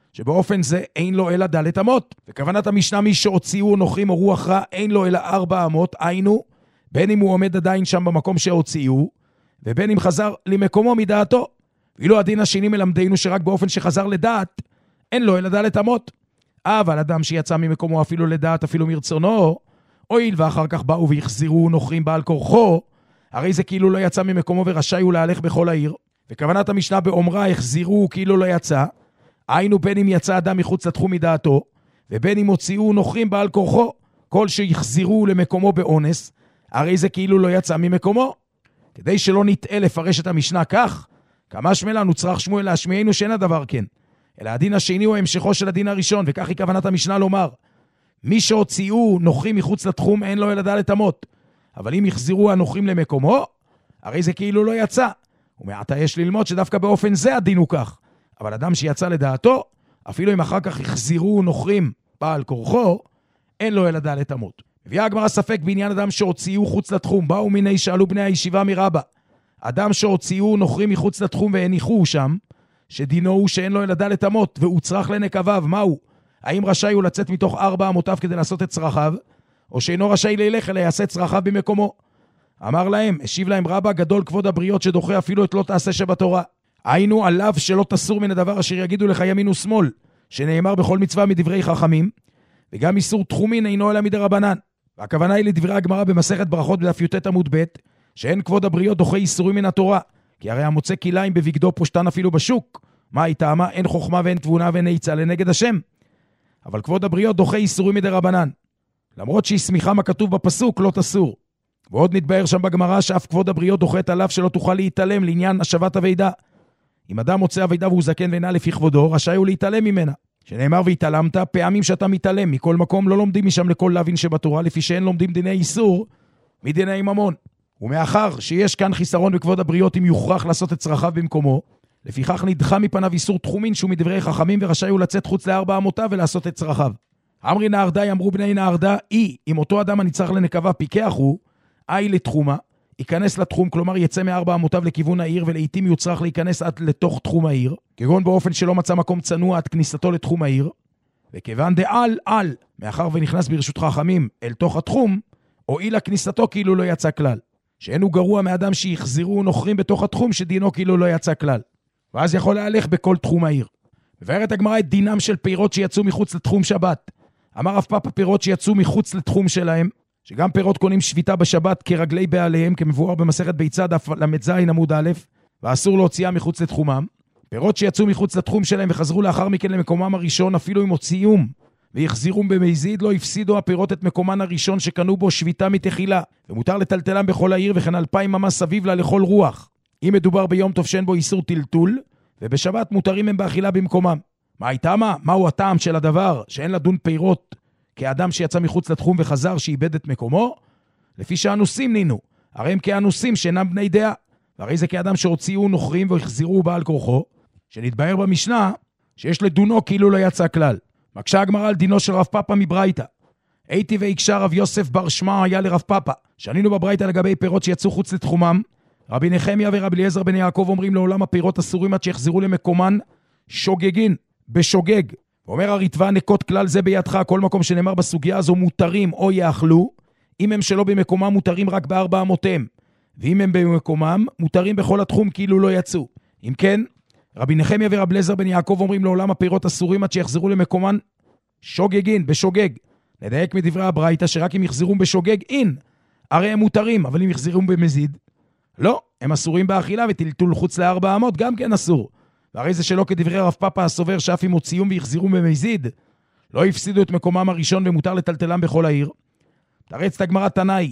שבאופן זה אין לו אלא דלת אמות. וכוונת המשנה, מי שהוציאו נוכרים או רוח רע, אין לו אלא ארבע אמות, היינו, בין אם הוא עומד עדיין שם במקום שהוציאו, ובין אם חזר למקומו מדעתו. ואילו הדין השני מלמדנו שרק באופן שחזר לדעת, אין לו אלא דלת אמות. אבל אדם שיצא ממקומו אפילו לדעת, אפילו מרצונו, הואיל ואחר כך באו והחזירו נוכרים בעל כורחו, הרי זה כאילו לא יצא ממקומו ורשאי הוא להלך בכל העיר. וכוונת המשנה באומרה, החזירו כאילו לא יצא, היינו בין אם יצא אדם מחוץ לתחום מדעתו, ובין אם הוציאו נוכרים בעל כורחו, כל שיחזירו למקומו באונס, הרי זה כאילו לא יצא ממקומו. כדי שלא נטעה לפרש את המשנה כך, כמה שמלנו צריך שמואל להשמיענו שאין הדבר כן, אלא הדין השני הוא המשכו של הדין הראשון, וכך היא כוונת המשנה לומר, מי שהוציאו נוכרים מחוץ לתחום אין לו אלא דלת אמות, אבל אם יחזירו הנוכרים למקומו, הרי זה כאילו לא יצא. ומעתה יש ללמוד שדווקא באופן זה הדין הוא כך, אבל אדם שיצא לדעתו, אפילו אם אחר כך יחזירו נוכרים בעל כורחו, אין לו אלא דלת אמות. מביאה הגמרא ספק בעניין אדם שהוציאו חוץ לתחום, באו מיני שאלו בני הישיבה מרבה, אדם שהוציאו נוכרים מחוץ לתחום והניחו שם, שדינו הוא שאין לו אלא דלת אמות, והוא צריך לנקביו, מהו? האם רשאי הוא לצאת מתוך ארבע אמותיו כדי לעשות את צרכיו, או שאינו רשאי ללך אלא יעשה צרכיו במקומו? אמר להם, השיב להם רבה, גדול כבוד הבריות שדוחה אפילו את לא תעשה שבתורה. היינו עליו שלא תסור מן הדבר אשר יגידו לך ימין ושמאל, שנאמר בכל מצווה מדברי חכמים, וגם איסור תחומין אינו אלא מדרבנן. והכוונה היא לדברי הגמרא במסכת ברכות בדף י"ט עמוד ב', שאין כבוד הבריות דוחה איסורים מן התורה, כי הרי המוצא כליים בבגדו פושטן אפילו בשוק. מה היא טעמה? אין חוכמה ואין תבונה ואין עצה לנגד השם. אבל כבוד הבריות דוחה איסורים מדרבנן. למרות שהיא סמיכה מה כתוב בפסוק, לא תסור. ועוד נתבהר שם בגמרא שאף כבוד הבריות דוחת עליו שלא תוכל להתעלם לעניין השבת הוידה. אם אדם מוצא הוידה והוא זקן ואינה לפי כבודו, רשאי הוא להתעלם ממנה. שנאמר והתעלמת, פעמים שאתה מתעלם, מכל מקום לא לומדים משם לכל להבין שבתורה, לפי שאין לומדים דיני איסור מדיני ממון. ומאחר שיש כאן חיסרון בכבוד הבריות אם יוכרח לעשות את צרכיו במקומו, לפיכך נדחה מפניו איסור תחומין שהוא מדברי חכמים, ורשאי הוא לצאת חוץ לארבע אמותיו ולעשות את צרכיו. אמרי נהרדה, אמרו בני נהרדה, אי, אם אותו אדם הנצטרך לנקבה פיקח הוא, אי לתחומה, ייכנס לתחום, כלומר יצא מארבע אמותיו לכיוון העיר, ולעיתים יוצרך להיכנס עד לתוך תחום העיר, כגון באופן שלא מצא מקום צנוע עד כניסתו לתחום העיר, וכיוון דעל על, מאחר ונכנס ברשות חכמים אל תוך התחום, הועיל לכניסתו כאילו לא יצא כלל. שאין הוא גרוע מאדם שיחזירו נוכרים בתוך התחום שדינו כאילו לא יצא כלל. ואז יכול להלך בכל תחום העיר. מבארת הגמרא את דינם של פירות שיצאו מחוץ לתחום שבת. אמר רב פאפא, פירות שיצאו מחוץ לתחום שלהם, שגם פירות קונים שביתה בשבת כרגלי בעליהם, כמבואר במסכת ביצה דף למ"ז עמוד א', ואסור להוציאה מחוץ לתחומם. פירות שיצאו מחוץ לתחום שלהם וחזרו לאחר מכן למקומם הראשון, אפילו אם הוציאום והחזירום במזיד, לא הפסידו הפירות את מקומן הראשון שקנו בו שביתה מתחילה, ומותר לטלטלם בכל העיר וכן אלפיים ממש סביב לה לכל רוח. אם מדובר ביום טוב שאין בו איסור טלטול, ובשבת מותרים הם באכילה במקומם. מה הייתה מה? מהו הטעם של הדבר שאין לדון פירות כאדם שיצא מחוץ לתחום וחזר שאיבד את מקומו? לפי שהאנוסים נינו, הרי הם כאנוסים שאינם בני דעה, והרי זה כאדם שהוציאו נוכרים והחזירו בעל כורחו, שנתבהר במשנה שיש לדונו כאילו לא יצא כלל. מקשה הגמרא על דינו של רב פאפא מברייתא. הייתי והקשה רב יוסף בר שמע היה לרב פאפא. שנינו בברייתא לגבי פירות שיצאו חוץ לתחומם, רבי נחמיה ורבי אליעזר בן יעקב אומרים לעולם הפירות אסורים עד שיחזרו למקומן שוגגין, בשוגג. ואומר הריטב"א, נקוט כלל זה בידך, כל מקום שנאמר בסוגיה הזו מותרים או יאכלו, אם הם שלא במקומם מותרים רק בארבע אמותיהם, ואם הם במקומם מותרים בכל התחום כאילו לא יצאו. אם כן, רבי נחמיה ורבי אליעזר בן יעקב אומרים לעולם הפירות אסורים עד שיחזרו למקומן שוגגין, בשוגג. נדייק מדברי הברייתא שרק אם יחזרו בשוגג אין, הרי הם מותרים, אבל אם יחזרו במזיד, לא, הם אסורים באכילה, וטלטול חוץ לארבע אמות גם כן אסור. והרי זה שלא כדברי רב פאפא הסובר שאף אם הוציאום ויחזרו במזיד, לא יפסידו את מקומם הראשון ומותר לטלטלם בכל העיר. תרץ את הגמרא תנאי,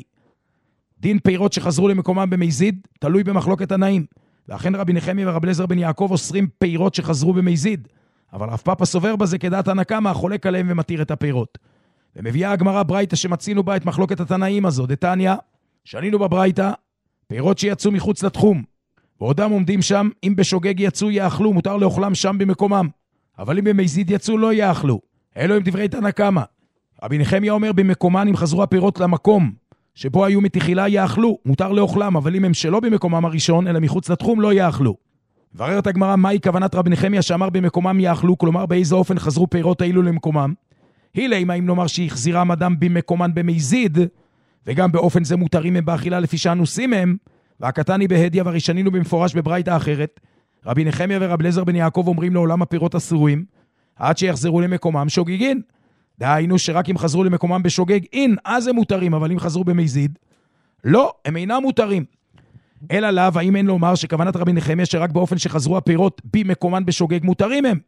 דין פירות שחזרו למקומם במזיד, תלוי במחלוקת תנאים. ואכן רבי נחמיה ורבי אליעזר בן יעקב אוסרים פירות שחזרו במזיד, אבל רב פאפא סובר בזה כדעת הנא קמא, חולק עליהם ומתיר את הפירות. ומביאה הגמרא ברייתא שמצינו בה את מחלוקת התנאים הזו, דתניא, שנינו בברייתא, פירות שיצאו מחוץ לתחום, ועודם עומדים שם, אם בשוגג יצאו יאכלו, מותר לאוכלם שם במקומם, אבל אם במזיד יצאו לא יאכלו. אלו הם דברי תנא קמא. רבי נחמיה אומר במקומן אם חזרו הפירות למקום שבו היו מתחילה יאכלו, מותר לאוכלם, אבל אם הם שלא במקומם הראשון אלא מחוץ לתחום לא יאכלו. בררת הגמרא, מהי כוונת רבי נחמיה שאמר במקומם יאכלו, כלומר באיזה אופן חזרו פירות האלו למקומם? הילה, אם נאמר שהחזירה אדם במקומן במזיד, וגם באופן זה מותרים הם באכילה לפי שאנוסים הם, והקטני בהדיה והראשנינו במפורש בברייתא אחרת, רבי נחמיה ורבי אליעזר בן יעקב אומרים לעולם הפירות אסורים, עד שיחזרו למקומם שוגגין. דהיינו שרק אם חזרו למקומם בשוגג אין, אז הם מותרים, אבל אם חזרו במזיד, לא, הם אינם מותרים. אלא לאו, האם אין לומר שכוונת רבי נחמיה שרק באופן שחזרו הפירות במקומן בשוגג מותרים הם?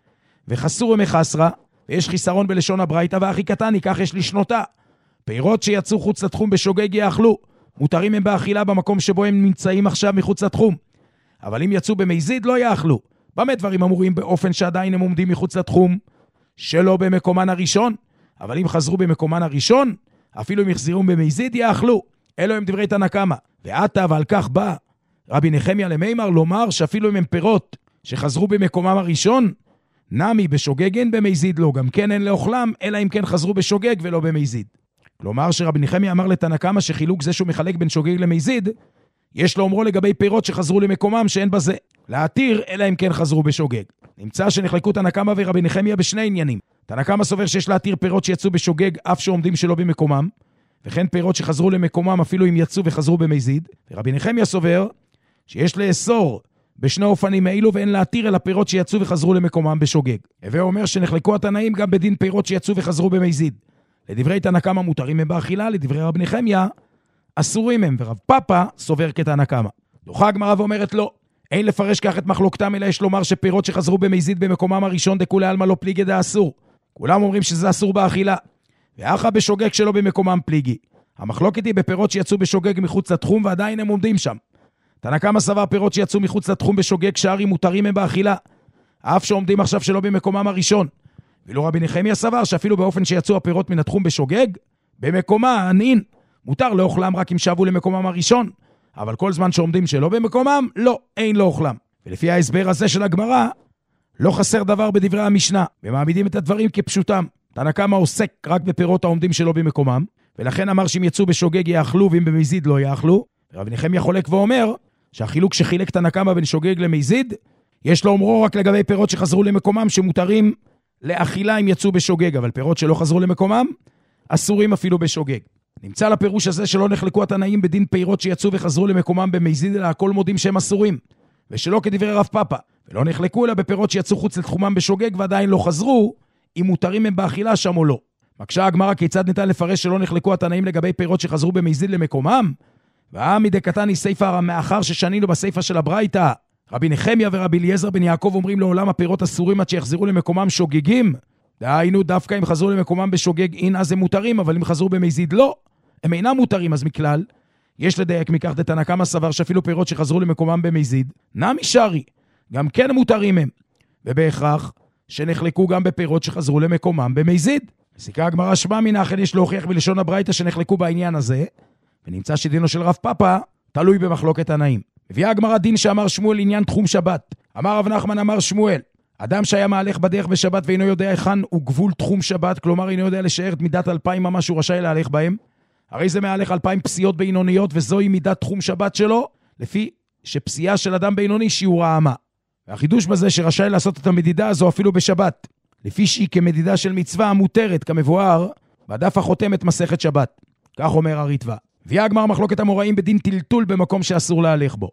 וחסור ומחסרה, ויש חיסרון בלשון הברייתא, והכי קטני, כך יש לשנותה. פירות שיצאו חוץ לתחום בשוגג יאכלו, מותרים הם באכילה במקום שבו הם נמצאים עכשיו מחוץ לתחום. אבל אם יצאו במזיד לא יאכלו. במה דברים אמורים באופן שעדיין הם עומדים מחוץ לתחום? שלא במקומן הראשון, אבל אם חזרו במקומן הראשון, אפילו אם יחזרו במזיד יאכלו. אלו הם דברי תנא קמא. ועתה ועל כך בא רבי נחמיה למימר לומר שאפילו אם הם פירות שחזרו במקומם הראשון, נמי בשוגג אין במזיד לא, גם כן אין לאוכלם, אלא אם כן חזרו בשוגג ולא במזיד. כלומר שרבי נחמיה אמר לתנא קמא שחילוק זה שהוא מחלק בין שוגג למזיד, יש לו אומרו לגבי פירות שחזרו למקומם שאין בזה להתיר, אלא אם כן חזרו בשוגג. נמצא שנחלקו תנא קמא ורבי נחמיה בשני עניינים. תנא קמא סובר שיש להתיר פירות שיצאו בשוגג אף שעומדים שלא במקומם, וכן פירות שחזרו למקומם אפילו אם יצאו וחזרו במזיד. ורבי נחמיה סובר שיש לאסור בשני אופנים האלו ואין להתיר אלא פירות שיצאו וחזרו למקומם בשוגג. הווה אומר שנחלקו התנאים גם בדין פירות שיצאו וחזרו במזיד. לדברי תנא קמא מותרים הם באכילה, לדברי רבי נחמיה אסורים הם, ורב פאפא סובר כתנא קמא. דוחה הגמרא ואומרת לא, אין לפרש כך את מחלוקתם, אלא יש לומר שפירות שחזרו במזיד במקומם הראשון דכולי עלמא לא פליגי דאסור. כולם אומרים שזה אסור באכילה. ואחא בשוגג שלא במקומם פליגי. המחלוקת היא בפירות שיצאו בשוגג מחוץ לתחום ועדיין הם עומדים שם. תנא קמא סבר פירות שיצאו מחוץ לתחום בשוגג שערים מותרים הם באכילה, אף שעומדים עכשיו שלא במקומם הראשון. ואילו רבי נחמיה סבר שאפילו באופן שיצאו הפירות מן התחום בשוגג, במקומה הנין, מותר לאוכלם רק אם שבו למקומם הראשון, אבל כל זמן שעומדים שלא במקומם, לא, אין לאוכלם. ולפי ההסבר הזה של הגמרא, לא חסר דבר בדברי המשנה, ומעמידים את הדברים כפשוטם. תנא קמא עוסק רק בפירות העומדים שלא במקומם, ולכן אמר שאם יצאו בשוגג יאכלו ואם במזיד לא יאכלו. רבי נחמיה חולק ואומר שהחילוק שחילק תנא קמא בין שוגג למזיד, יש לו אומרו רק לגבי פירות שחזרו למקומם שמותרים לאכילה אם יצאו בשוגג, אבל פירות שלא חזרו למקומם, אסורים אפילו בשוגג. נמצא לפירוש הזה שלא נחלקו התנאים בדין פירות שיצאו וחזרו למקומם במזיד, אלא הכל מודים שהם אסורים, ושלא כדברי רב פאפא, ולא נחלקו אלא בפירות שיצאו חוץ לתחומם בשוגג ועדיין לא חזרו, אם מותרים הם באכילה שם או לא. מקשה הגמרא כיצד ניתן לפרש שלא נחלקו התנאים לגבי פירות שחזרו במזיד למקומם? והעמידי קטני סייפא, מאחר ששנינו בסייפא של הברייתא, רבי נחמיה ורבי אליעזר בן יעקב אומרים לעולם הפירות אסורים עד שיחזרו למקומם שוגגים. דהיינו דווקא אם חזרו למקומם בשוגג אין אז הם מותרים, אבל אם חזרו במזיד לא, הם אינם מותרים. אז מכלל יש לדייק מכך דתנא קמא סבר שאפילו פירות שחזרו למקומם במזיד נמי שרי, גם כן מותרים הם, ובהכרח שנחלקו גם בפירות שחזרו למקומם במזיד. סיכה הגמרא שמע מן אכן יש להוכיח בלשון הברייתא שנחלקו בעניין הזה, ונמצא שדינו של רב פאפא תלוי במחלוקת תנאים. הביאה הגמרא דין שאמר שמואל עניין תחום שבת. אמר רב נחמן אמר שמואל, אדם שהיה מהלך בדרך בשבת ואינו יודע היכן הוא גבול תחום שבת, כלומר אינו יודע לשער את מידת אלפיים ממש שהוא רשאי להלך בהם, הרי זה מהלך אלפיים פסיעות בינוניות, וזוהי מידת תחום שבת שלו, לפי שפסיעה של אדם בינוני שיעור האמה. והחידוש בזה שרשאי לעשות את המדידה הזו אפילו בשבת, לפי שהיא כמדידה של מצווה המותרת, כמבואר בדף החותמת מסכת שבת. כך אומר הריטב"א. הביאה הגמרא מחלוקת המוראים בדין טלטול במקום שאסור להלך בו.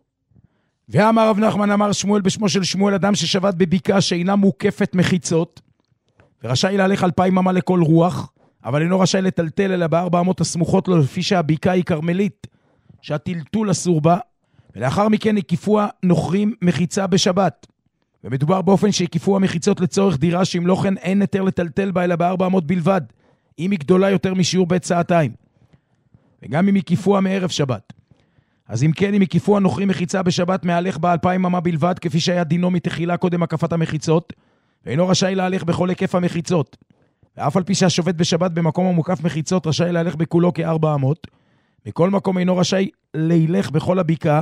ואמר רב נחמן אמר שמואל בשמו של שמואל, אדם ששבת בבקעה שאינה מוקפת מחיצות, ורשאי להלך אלפיים ממה לכל רוח, אבל אינו רשאי לטלטל אלא בארבע אמות הסמוכות לו, לפי שהבקעה היא קרמלית, שהטלטול אסור בה, ולאחר מכן הקיפוה נוכרים מחיצה בשבת. ומדובר באופן שהקיפו המחיצות לצורך דירה, שאם לא כן אין יותר לטלטל בה אלא בארבע אמות בלבד, אם היא גדולה יותר משיעור בית סעתיים. וגם אם הקיפוה מערב שבת. אז אם כן, אם הקיפוה נוכרים מחיצה בשבת, מהלך בה אלפיים ממה בלבד, כפי שהיה דינו מתחילה קודם הקפת המחיצות, ואינו רשאי להלך בכל היקף המחיצות. ואף על פי שהשובת בשבת במקום המוקף מחיצות, רשאי להלך בכולו כארבע אמות, מכל מקום אינו רשאי להילך בכל הבקעה,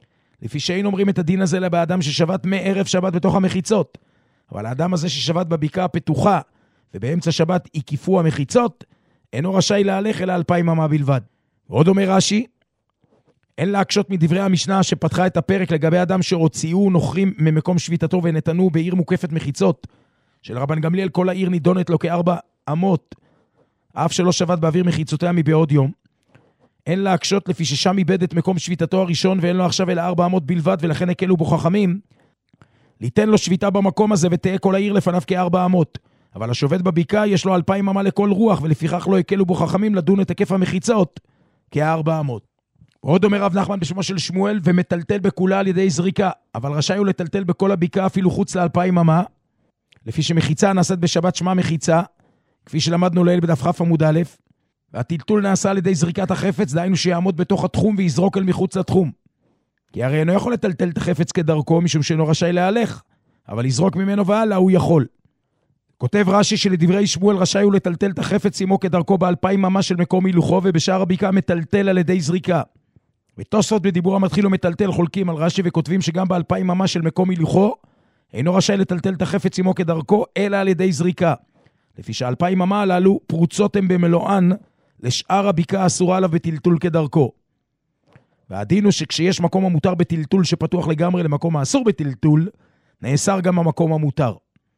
לפי שאין אומרים את הדין הזה לבאדם ששבת מערב שבת בתוך המחיצות. אבל האדם הזה ששבת בבקעה הפתוחה, ובאמצע שבת הקיפו המחיצות, אינו רשאי להלך אלא אלפיים ממה בלבד. ועוד אומר רש"י, אין להקשות מדברי המשנה שפתחה את הפרק לגבי אדם שהוציאו נוכרים ממקום שביתתו ונתנו בעיר מוקפת מחיצות, של רבן גמליאל כל העיר נידונת לו כארבע אמות, אף שלא שבת באוויר מחיצותיה מבעוד יום. אין להקשות לפי ששם איבד את מקום שביתתו הראשון ואין לו עכשיו אלא ארבע אמות בלבד, ולכן הקלו בו חכמים ליתן לו שביתה במקום הזה ותהיה כל העיר לפניו כארבע אמות. אבל השובת בבקעה יש לו אלפיים אמה לכל רוח, ולפיכך לא הקלו בו חכמים לדון את היקף המחיצות כארבע אמות. עוד אומר רב נחמן בשמו של שמואל, ומטלטל בכולה על ידי זריקה, אבל רשאי הוא לטלטל בכל הבקעה אפילו חוץ לאלפיים אמה, לפי שמחיצה נעשית בשבת שמה מחיצה, כפי שלמדנו לעיל בדף כ' עמוד א', והטלטול נעשה על ידי זריקת החפץ, דהיינו שיעמוד בתוך התחום ויזרוק אל מחוץ לתחום. כי הרי אינו יכול לטלטל את החפץ כדרכו, משום שאינו רשאי להלך, אבל לזרוק ממנו והלאה הוא יכול. כותב רש"י שלדברי שמואל רשאי הוא לטלטל את החפץ עמו כדרכו באלפיים אמה של מקום הילוכו, ובשאר הבקעה מטלטל על ידי זריקה. ותוספות בדיבור המתחיל ומטלטל חולקים על רש"י וכותבים שגם באלפיים אמה של מקום הילוכו אינו רשאי לטלטל את החפץ עמו כדרכו, אלא על ידי זריקה. לפי שהאלפיים אמה הללו פרוצות הם במלואן, לשאר הבקעה אסורה עליו בטלטול כדרכו. והדין הוא שכשיש מקום המותר בטלטול שפתוח לגמרי למקום האסור בטלטול, נאסר גם המקום המותר.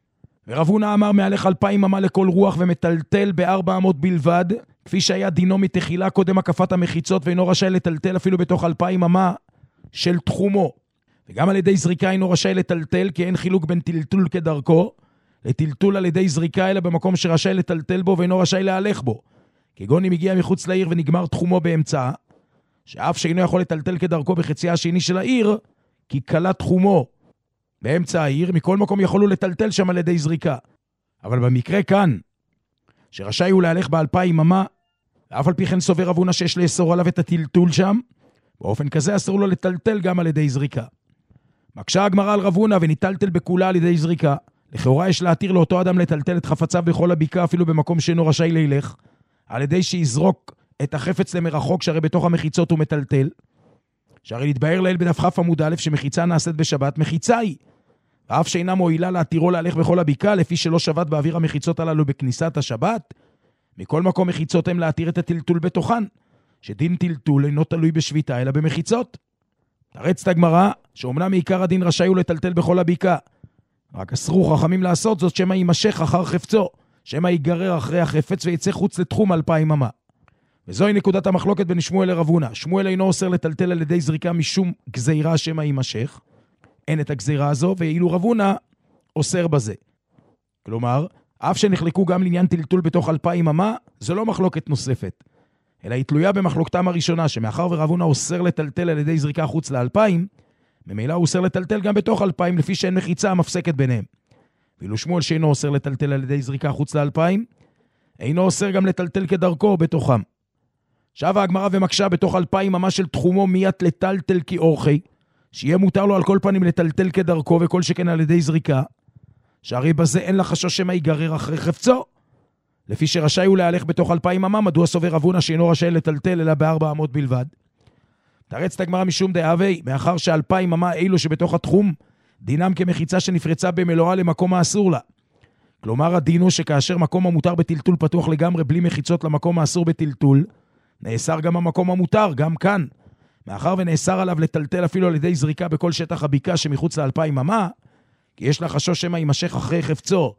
ורב הונא אמר מהלך אלפיים אמה לכל רוח ומטלטל בארבע אמות בלבד, כפי שהיה דינו מתחילה קודם הקפת המחיצות, ואינו רשאי לטלטל אפילו בתוך אלפיים אמה של תחומו. וגם על ידי זריקה אינו רשאי לטלטל, כי אין חילוק בין טלטול כדרכו לטלטול על ידי זריקה, אלא במקום שרשאי לטלטל בו ואינו רשאי להלך בו. כגון אם הגיע מחוץ לעיר ונגמר תחומו באמצעה, שאף שאינו יכול לטלטל כדרכו בחצייה השני של העיר, כי קלה תחומו באמצע העיר, מכל מקום יכולו לטלטל שם על ידי זריקה. אבל במקרה כאן, שרשאי הוא להלך באלפיים אמה, ואף על פי כן סובר רב הונא שיש לאסור עליו את הטלטול שם, באופן כזה אסור לו לטלטל גם על ידי זריקה. מקשה הגמרא על רב הונא וניטלטל בכולה על ידי זריקה. לכאורה יש להתיר לאותו אדם לטלטל את חפציו בכל הבקעה, אפילו במקום שאינו רשאי לילך, על ידי שיזרוק את החפץ למרחוק, שהרי בתוך המחיצות הוא מטלטל. שהרי נתבהר לעיל בדף כ' עמוד א' שמחיצה נעשית בשבת, מחיצה היא. ואף שאינה מועילה להתירו להלך בכל הבקעה, לפי שלא שבת באוויר המחיצות הללו בכניסת השבת, מכל מקום מחיצות הם להתיר את הטלטול בתוכן, שדין טלטול אינו תלוי בשביתה אלא במחיצות. תרץ את הגמרא שאומנם מעיקר הדין רשאי הוא לטלטל בכל הבקעה, רק אסרו חכמים לעשות זאת שמא יימשך אחר חפצו, שמא ייגרר אחרי החפץ ויצא חוץ לתחום אלפיים אמה. וזוהי נקודת המחלוקת בין שמואל לרב הונא. שמואל אינו אוסר לטלטל על ידי זריקה משום גזירה שמא יימשך, אין את הגזירה הזו, ואילו רב הונא אוסר בזה. כלומר, אף שנחלקו גם לעניין טלטול בתוך אלפיים אמה, זו לא מחלוקת נוספת, אלא היא תלויה במחלוקתם הראשונה, שמאחר ורב הונא אוסר לטלטל על ידי זריקה חוץ לאלפיים, ממילא הוא אוסר לטלטל גם בתוך אלפיים, לפי שאין מחיצה המפסקת ביניהם. ואילו שמואל שאינו אוסר לטלטל על ידי זריקה חוץ לאלפיים, אינו אוסר גם לטלטל כדרכו בתוכם. שבה הגמרא ומקשה בתוך אלפיים אמה של תחומו מיית לטלטל כאורחי, שיהיה מותר לו על כל פנים לטלטל כדרכו, וכל שכן על ידי זריקה, שהרי בזה אין לה חשוש שמא ייגרר אחרי חפצו. לפי שרשאי הוא להלך בתוך אלפיים אמה, מדוע סובר רב הונא שאינו רשאי לטלטל אלא בארבע אמות בלבד? תרץ את הגמרא משום דאבי, מאחר שאלפיים אמה אילו שבתוך התחום, דינם כמחיצה שנפרצה במלואה למקום האסור לה. כלומר, הדין הוא שכאשר מקום המותר בטלטול פתוח לגמרי בלי מחיצות למקום האסור בטלטול, נאסר גם המקום המותר, גם כאן. מאחר ונאסר עליו לטלטל אפילו על ידי זריקה בכל שטח הבקעה שמחוץ לאלפיים אמה, כי יש לה חשוש שמא יימשך אחרי חפצו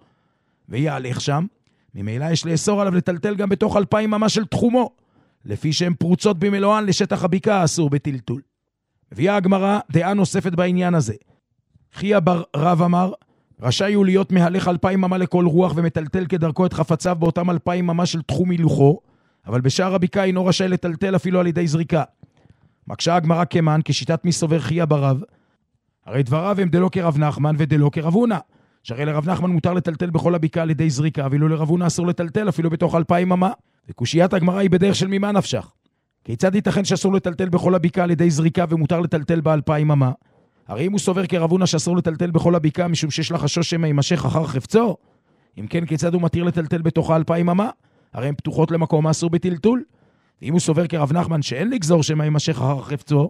ויהלך שם, ממילא יש לאסור עליו לטלטל גם בתוך אלפיים אמה של תחומו, לפי שהן פרוצות במלואן לשטח הבקעה האסור בטלטול. מביאה הגמרא דעה נוספת בעניין הזה. חייא בר רב אמר, רשאי הוא להיות מהלך אלפיים אמה לכל רוח ומטלטל כדרכו את חפציו באותם אלפיים אמה של תחום הילוכו, אבל בשאר הבקעה אינו רשאי לטלטל אפילו על ידי זריקה. מקשה הגמרא כמן, כשיטת מי סובר חייא בר רב, הרי דבריו הם דלא כרב נחמן ודלא כרב הונא, שהרי לרב נחמן מותר לטלטל בכל הבקעה על ידי זריקה, ואילו לרב הונא אסור לטלטל אפילו בתוך אלפיים אמה. וקושיית הגמרא היא בדרך של ממה נפשך. כיצד ייתכן שאסור לטלטל בכל הבקעה על ידי זריקה ומותר לטלטל באלפיים אמה? הרי אם הוא סובר כרב הונא שאסור לטלטל בכל הבקעה משום שיש לה חשוש שמא יימשך אחר חפצו, אם כן כיצד הוא מתיר לטלטל בתוך האלפיים אמה? הרי הן פתוחות למקום האסור בטלטול. ואם הוא סובר כרב נחמן שאין לגזור שמא יימשך אחר חפצו,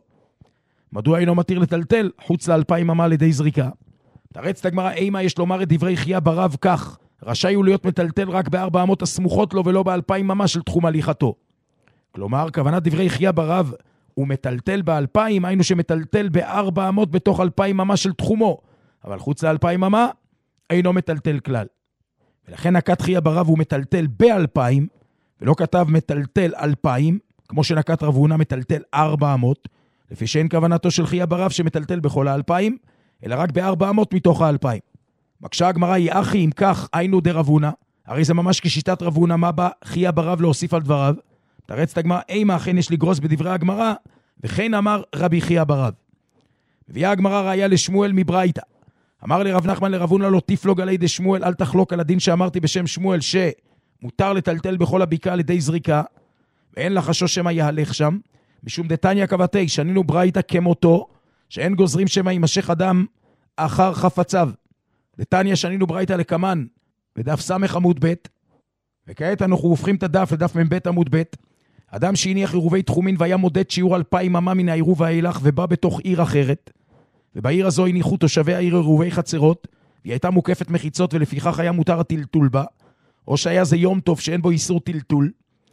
מדוע אינו מתיר לטלטל חוץ לאלפיים אמה על ידי זריקה? תרץ את הגמרא, אימה יש לומר את דברי חייא בר רב כך, רשאי הוא להיות מטלטל רק בארבע אמות הסמוכות לו ולא באלפיים אמה של תחום הליכתו. כלומר, כוונת דברי חייא בר רב הוא מטלטל באלפיים, היינו שמטלטל בארבע אמות בתוך אלפיים אמה של תחומו, אבל חוץ לאלפיים אמה, אינו מטלטל כלל. ולכן נקט חייה ברב הוא מטלטל באלפיים, ולא כתב מטלטל אלפיים, כמו שנקט רב הונא מטלטל ארבע אמות, לפי שאין כוונתו של חייה ברב שמטלטל בכל האלפיים, אלא רק בארבע אמות מתוך האלפיים. מקשה הגמרא, היא אחי אם כך היינו דה רב הונא, הרי זה ממש כשיטת רב הונא, מה בא חייה ברב להוסיף על דבריו? תרץ את הגמרא, אימה אכן יש לגרוס בדברי הגמרא, וכן אמר רבי חייה ברב. מביאה הגמרא ראיה לשמואל מברייתא. אמר לרב נחמן לרב הונא לא תפלוג עלי דה שמואל, אל תחלוק על הדין שאמרתי בשם שמואל, שמותר לטלטל בכל הבקעה על ידי זריקה, ואין לחשוש שמא יהלך שם, משום דתניא קבעתי, שנינו ברייתא כמותו, שאין גוזרים שמא יימשך אדם אחר חפציו. דתניא שנינו ברייתא לקמן, בדף סמך עמוד ב', וכעת אנחנו הופכים את הדף לדף מ"ב עמוד ב', אדם שהניח עירובי תחומין והיה מודד שיעור אלפיים אמה מן העירוב האילך ובא בתוך עיר אחרת, ובעיר הזו הניחו תושבי העיר עירובי חצרות, והיא הייתה מוקפת מחיצות ולפיכך היה מותר הטלטול בה, או שהיה זה יום טוב שאין בו איסור טלטול,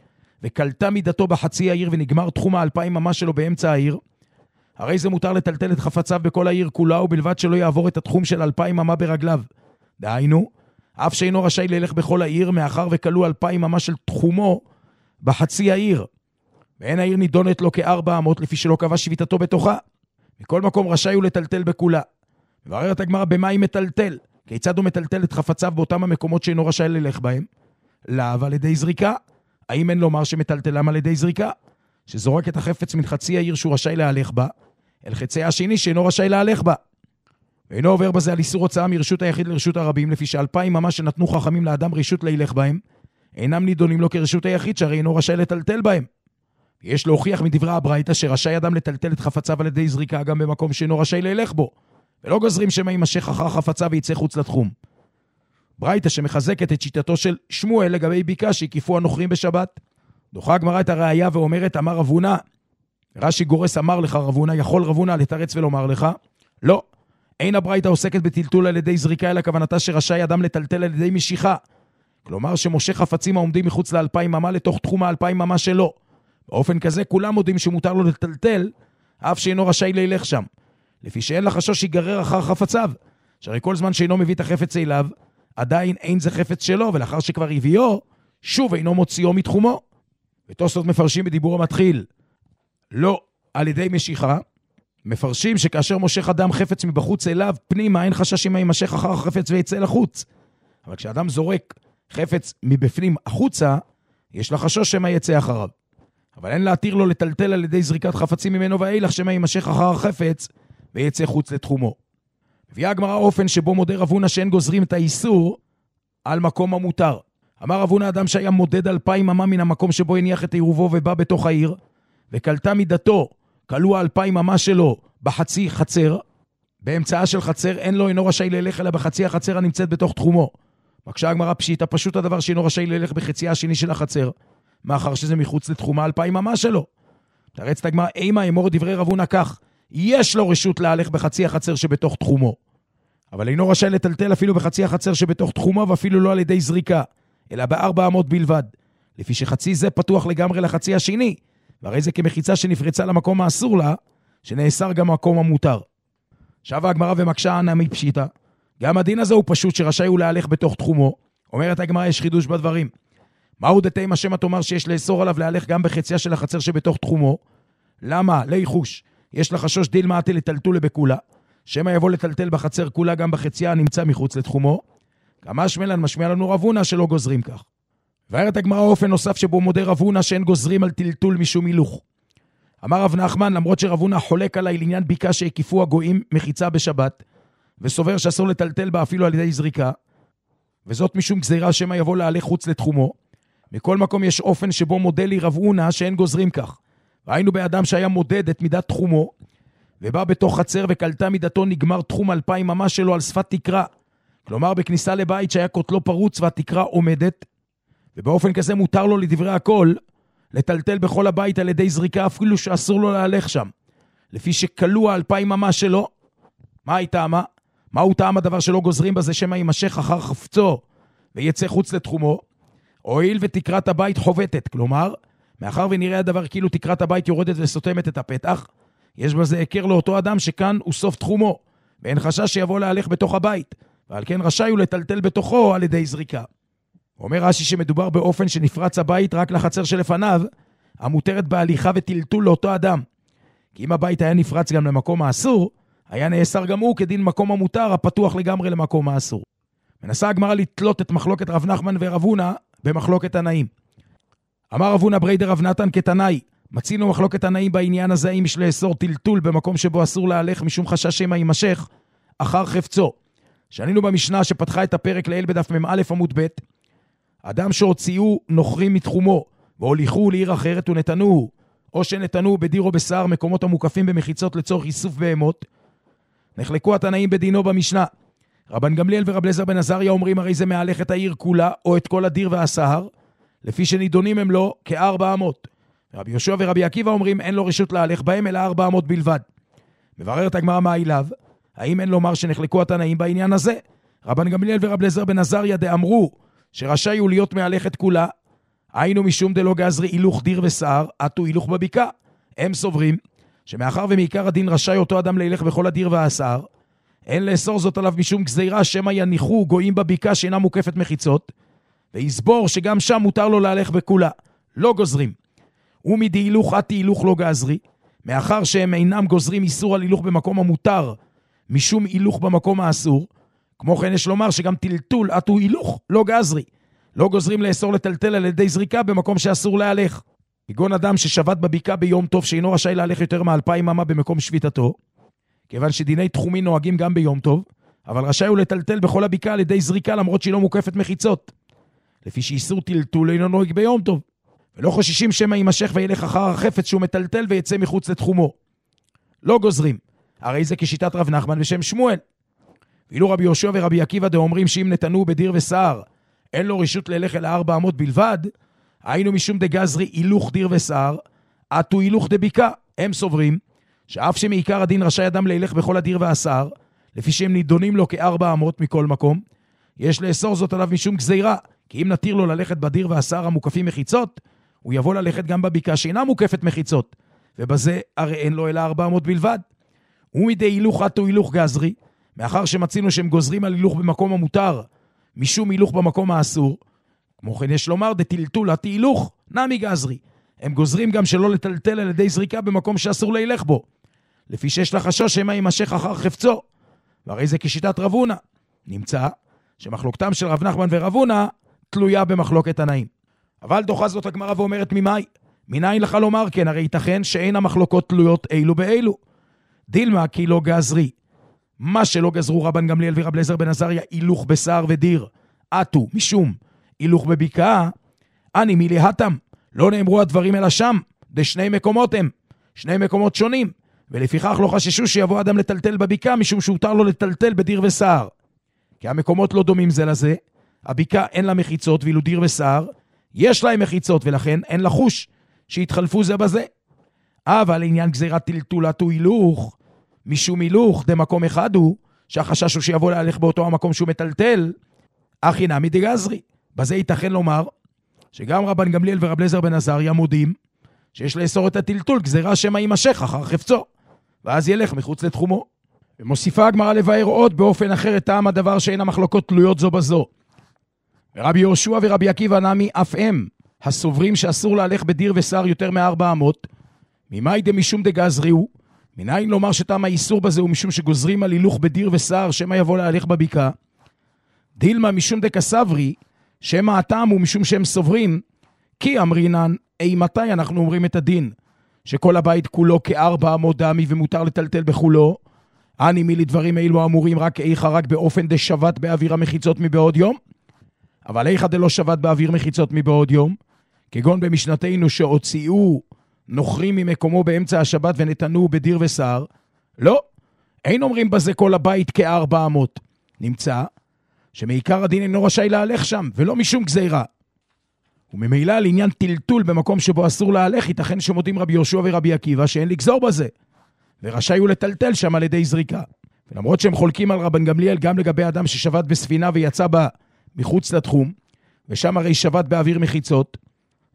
וקלטה מידתו בחצי העיר ונגמר תחום האלפיים אמה שלו באמצע העיר, הרי זה מותר לטלטל את חפציו בכל העיר כולה, ובלבד שלא יעבור את התחום של אלפיים אמה ברגליו. דהיינו, אף שאינו רשאי ללך בכל העיר, מאחר וכלו אלפיים אמה של תחומו בחצי העיר. ואין העיר נידונת לו כארבע אמות, לפי שלא קבע שביתתו בתוכה. מכל מקום רשאי הוא לטלטל בכולה. מבררת הגמרא במה היא מטלטל? כיצד הוא מטלטל את חפציו באותם המקומות שאינו רשאי ללך בהם? לאו על ידי זריקה. האם אין לומר שמטלטלם על ידי זריקה? שזורק את החפץ מן חצי העיר שהוא רשאי להלך בה, אל חצי השני שאינו רשאי להלך בה. ואינו עובר בזה על איסור הוצאה מרשות היחיד לרשות הרבים, לפי שאלפיים אמה שנתנו חכמים לאדם רשות להילך בהם, אינם נידונים לו כרשות היחיד, שהרי אינו רשאי לטלטל בהם. יש להוכיח מדברי הברייתא שרשאי אדם לטלטל את חפציו על ידי זריקה גם במקום שאינו רשאי להילך בו, ולא גוזרים שמא יימשך אחר חפציו ויצא חוץ לתחום. ברייתא שמחזקת את שיטתו של שמואל לגבי בקעה שהקיפו הנוכרים בשבת. דוחה הגמרא את הראיה ואומרת, אמר רב הונא, רש"י גורס אמר לך רב הונא, יכול רב הונא לתרץ ולומר לך, לא, אין הברייתא עוסקת בטלטול על ידי זריקה, אלא כוונתה שרשאי אדם לטלטל על ידי משיכה. כלומר שמושך חפצים העומדים מחוץ לאלפיים אמה לתוך תחום האלפיים אמה שלו. באופן כזה כולם יודעים שמותר לו לטלטל, אף שאינו רשאי לילך שם. לפי שאין לחשוש שיגרר אחר חפציו, שהרי כל זמן שאינו מביא את החפץ אליו, עדיין אין זה חפץ שלו, ולאחר שכבר הביאו, שוב אינו מוציאו מתחומו. ותוספות מפרשים בדיבור המתחיל, לא על ידי משיכה, מפרשים שכאשר מושך אדם חפץ מבחוץ אליו, פנימה אין חשש אם יימשך אחר החפץ ויצא לחוץ. אבל כשאדם זורק חפץ מבפנים החוצה, יש לחשוש שמא יצא אחריו. אבל אין להתיר לו לטלטל על ידי זריקת חפצים ממנו ואילך שמא יימשך אחר החפץ ויצא חוץ לתחומו. מביאה הגמרא אופן שבו מודה רב הונא שאין גוזרים את האיסור על מקום המותר. אמר רב הונא, אדם שהיה מודד אלפיים אמה מן המקום שבו הניח את עירובו ובא בתוך העיר, וקלטה מידתו, קלו האלפיים אמה שלו בחצי חצר, באמצעה של חצר אין לו, אינו רשאי ללך אלא בחצי החצר הנמצאת בתוך תחומו. מקשה הגמרא פשיטא, פשוט הדבר שאינו רשאי ללך בחצי השני של החצר, מאחר שזה מחוץ לתחומה אלפיים אמה שלו. תרץ את הגמרא, אימה אמור דברי רב הונא כך, יש לו רשות להלך בחצי החצר שבתוך תחומו, אבל אינו רשאי לטלטל אפילו בחצי החצר שבתוך תחומו, ואפילו לא על ידי זריקה, אלא בארבע אמות בלבד, לפי שחצי זה פתוח לגמרי לחצי השני, והרי זה כמחיצה שנפרצה למקום האסור לה, שנאסר גם מקום המותר. שווה הגמרא ומקשה ענה מפשיטא, גם הדין הזה הוא פשוט שרשאי הוא להלך בתוך תחומו. אומרת הגמרא, יש חידוש בדברים. מהו דתימה שמא תאמר שיש לאסור עליו להלך גם בחציה של החצר שבתוך תחומו? למה? ליחוש. יש לחשוש דילמה עתי לטלטול לבקולה, שמא יבוא לטלטל בחצר כולה גם בחציה הנמצא מחוץ לתחומו. כמה שמלן משמיע לנו רב הונא שלא גוזרים כך. ואומרת הגמרא אופן נוסף שבו מודה רב הונא שאין גוזרים על טלטול משום הילוך. אמר רב נחמן, למרות שרב הונא חולק עליי לעניין בקעה שהקיפו הגויים מחיצה בשבת, וסובר שאסור לטלטל בה אפילו על ידי זריקה, וזאת משום גזירה שמא יבוא להלך חוץ לתחומו, מכל מקום יש אופן שבו מודה לי רב הונא שאין גוזרים כך. ראינו באדם שהיה מודד את מידת תחומו, ובא בתוך חצר וקלטה מידתו נגמר תחום אלפיים אמה שלו על שפת תקרה, כלומר בכניסה לבית שהיה כותלו פרוץ והתקרה עומדת, ובאופן כזה מותר לו לדברי הכל לטלטל בכל הבית על ידי זריקה אפילו שאסור לו להלך שם, לפי שקלו האלפיים אמה שלו. מה היא טעמה? מהו טעם הדבר שלא גוזרים בזה שמא יימשך אחר חפצו ויצא חוץ לתחומו? הואיל ותקרת הבית חובטת, כלומר מאחר ונראה הדבר כאילו תקרת הבית יורדת וסותמת את הפתח, יש בזה היכר לאותו אדם שכאן הוא סוף תחומו, ואין חשש שיבוא להלך בתוך הבית, ועל כן רשאי הוא לטלטל בתוכו על ידי זריקה. אומר רש"י שמדובר באופן שנפרץ הבית רק לחצר שלפניו, המותרת בהליכה וטלטול לאותו אדם. כי אם הבית היה נפרץ גם למקום האסור, היה נאסר גם הוא כדין מקום המותר הפתוח לגמרי למקום האסור. מנסה הגמרא לתלות את מחלוקת רב נחמן ורב הונא במחלוקת תנאים. אמר רב הונא בריידר רב נתן כתנאי, מצינו מחלוקת תנאים בעניין הזה אם יש לאסור טלטול במקום שבו אסור להלך משום חשש שמא יימשך אחר חפצו. שענינו במשנה שפתחה את הפרק לעיל בדף מ"א עמוד ב', אדם שהוציאו נוכרים מתחומו והוליכו לעיר אחרת ונתנוהו, או שנתנוהו בדיר או בשר מקומות המוקפים במחיצות לצורך איסוף בהמות, נחלקו התנאים בדינו במשנה. רבן גמליאל ורב אליעזר בן עזריה אומרים הרי זה מהלך את העיר כולה או את כל הדיר והסהר, לפי שנידונים הם לו כארבע אמות. רבי יהושע ורבי עקיבא אומרים אין לו רשות להלך בהם אלא ארבע אמות בלבד. מבררת הגמרא מה אליו, האם אין לומר שנחלקו התנאים בעניין הזה? רבן גמליאל ורב אליעזר בן עזריה דאמרו שרשאי הוא להיות מהלך את כולה, היינו משום דלא גזרי הילוך דיר וסהר, עטו הילוך בבקעה. הם סוברים שמאחר ומעיקר הדין רשאי אותו אדם לילך בכל הדיר והסהר, אין לאסור זאת עליו משום גזירה שמא יניחו גויים בבקעה שאינה מוקפת מחיצות, ויסבור שגם שם מותר לו להלך בכולה, לא גוזרים. ומדי הילוך עטי הילוך לא גזרי, מאחר שהם אינם גוזרים איסור על הילוך במקום המותר, משום הילוך במקום האסור, כמו כן יש לומר שגם טלטול עטו הילוך לא גזרי, לא גוזרים לאסור לטלטל על ידי זריקה במקום שאסור להלך. כגון אדם ששבת בבקעה ביום טוב שאינו רשאי להלך יותר מאלפיים אמה במקום שביתתו, כיוון שדיני תחומי נוהגים גם ביום טוב, אבל רשאי הוא לטלטל בכל הבקעה על ידי זריקה למרות שהיא לא מוקפת מחיצות, לפי שאיסור טלטול אינו נוהג ביום טוב, ולא חוששים שמא יימשך וילך אחר החפץ שהוא מטלטל ויצא מחוץ לתחומו. לא גוזרים, הרי זה כשיטת רב נחמן ושם שמואל. ואילו רבי יהושע ורבי עקיבא דאומרים שאם נתנו בדיר וסהר אין לו רשות ללך אל ארבע אמות בלבד, היינו משום דגזרי הילוך דיר וסהר, עטו הילוך דבקעה. הם סוברים שאף שמעיקר הדין רשאי אדם ללך בכל הדיר והסהר, לפי שהם נידונים לו כארבע אמות מכל מקום, יש לאסור זאת עליו משום גזירה, כי אם נתיר לו ללכת בדיר והסהר המוקפים מחיצות, הוא יבוא ללכת גם בבקעה שאינה מוקפת מחיצות, ובזה הרי אין לו אלא ארבע אמות בלבד. ומדי הילוך עטו הילוך גזרי, מאחר שמצינו שהם גוזרים על הילוך במקום המותר, משום הילוך במקום האסור, כמו כן יש לומר דטלטול עטי הילוך נמי גזרי, הם גוזרים גם שלא לטלטל על ידי זריקה במקום שאסור להילך בו, לפי שיש לחשש שמא יימשך אחר חפצו, והרי זה כשיטת רב הונא. נמצא שמחלוקתם של רב נחמן ורב הונא תלויה במחלוקת תנאים. אבל דוחה זאת הגמרא ואומרת ממאי, מניין לך לומר כן, הרי ייתכן שאין המחלוקות תלויות אילו באילו. דילמה כי לא גזרי, מה שלא גזרו רבן גמליאל ורב אליעזר בן עזריה הילוך בסהר ודיר, עטו משום הילוך בבקעה, אני מילי התם, לא נאמרו הדברים אלא שם, דשני מקומות הם, שני מקומות שונים, ולפיכך לא חששו שיבוא אדם לטלטל בבקעה משום שהותר לו לטלטל בדיר וסהר. כי המקומות לא דומים זה לזה, הבקעה אין לה מחיצות ואילו דיר וסהר יש להם מחיצות ולכן אין לחוש שהתחלפו זה בזה. אבל לעניין גזירת טלטול עטו הילוך, משום הילוך דמקום אחד הוא שהחשש הוא שיבוא להלך באותו המקום שהוא מטלטל, אחי נמי דגזרי. בזה ייתכן לומר שגם רבן גמליאל ורב אליעזר בן עזריה מודים שיש לאסור את הטלטול גזירה שמא יימשך אחר חפצו, ואז ילך מחוץ לתחומו. ומוסיפה הגמרא לבאר עוד באופן אחר את טעם הדבר שאין המחלוקות תלויות זו בזו. ורבי יהושע ורבי עקיבא נמי אף הם הסוברים שאסור להלך בדיר וסהר יותר מארבע אמות, ממאי דמשום דגזרי הוא, מניין לומר שטעם האיסור בזה הוא משום שגוזרים על הילוך בדיר וסהר שמא יבוא להלך בבקעה. דילמה משום דקסברי, שמא הטעם הוא משום שהם סוברים, כי אמרינן, אי מתי אנחנו אומרים את הדין, שכל הבית כולו כארבע אמות דמי ומותר לטלטל בכולו, אני מי לדברים אילו אמורים רק איכה רק באופן דשבת באוויר המחיצות מבעוד יום, אבל איכה דלא שבת באוויר מחיצות מבעוד יום, כגון במשנתנו שהוציאו נוכרים ממקומו באמצע השבת ונתנו בדיר וסהר, לא, אין אומרים בזה כל הבית כארבע אמות. נמצא שמעיקר הדין אינו רשאי להלך שם, ולא משום גזירה. וממילא לעניין טלטול במקום שבו אסור להלך, ייתכן שמודים רבי יהושע ורבי עקיבא שאין לגזור בזה, ורשאי הוא לטלטל שם על ידי זריקה. ולמרות שהם חולקים על רבן גמליאל גם לגבי אדם ששבת בספינה ויצא בה מחוץ לתחום, ושם הרי שבת באוויר מחיצות,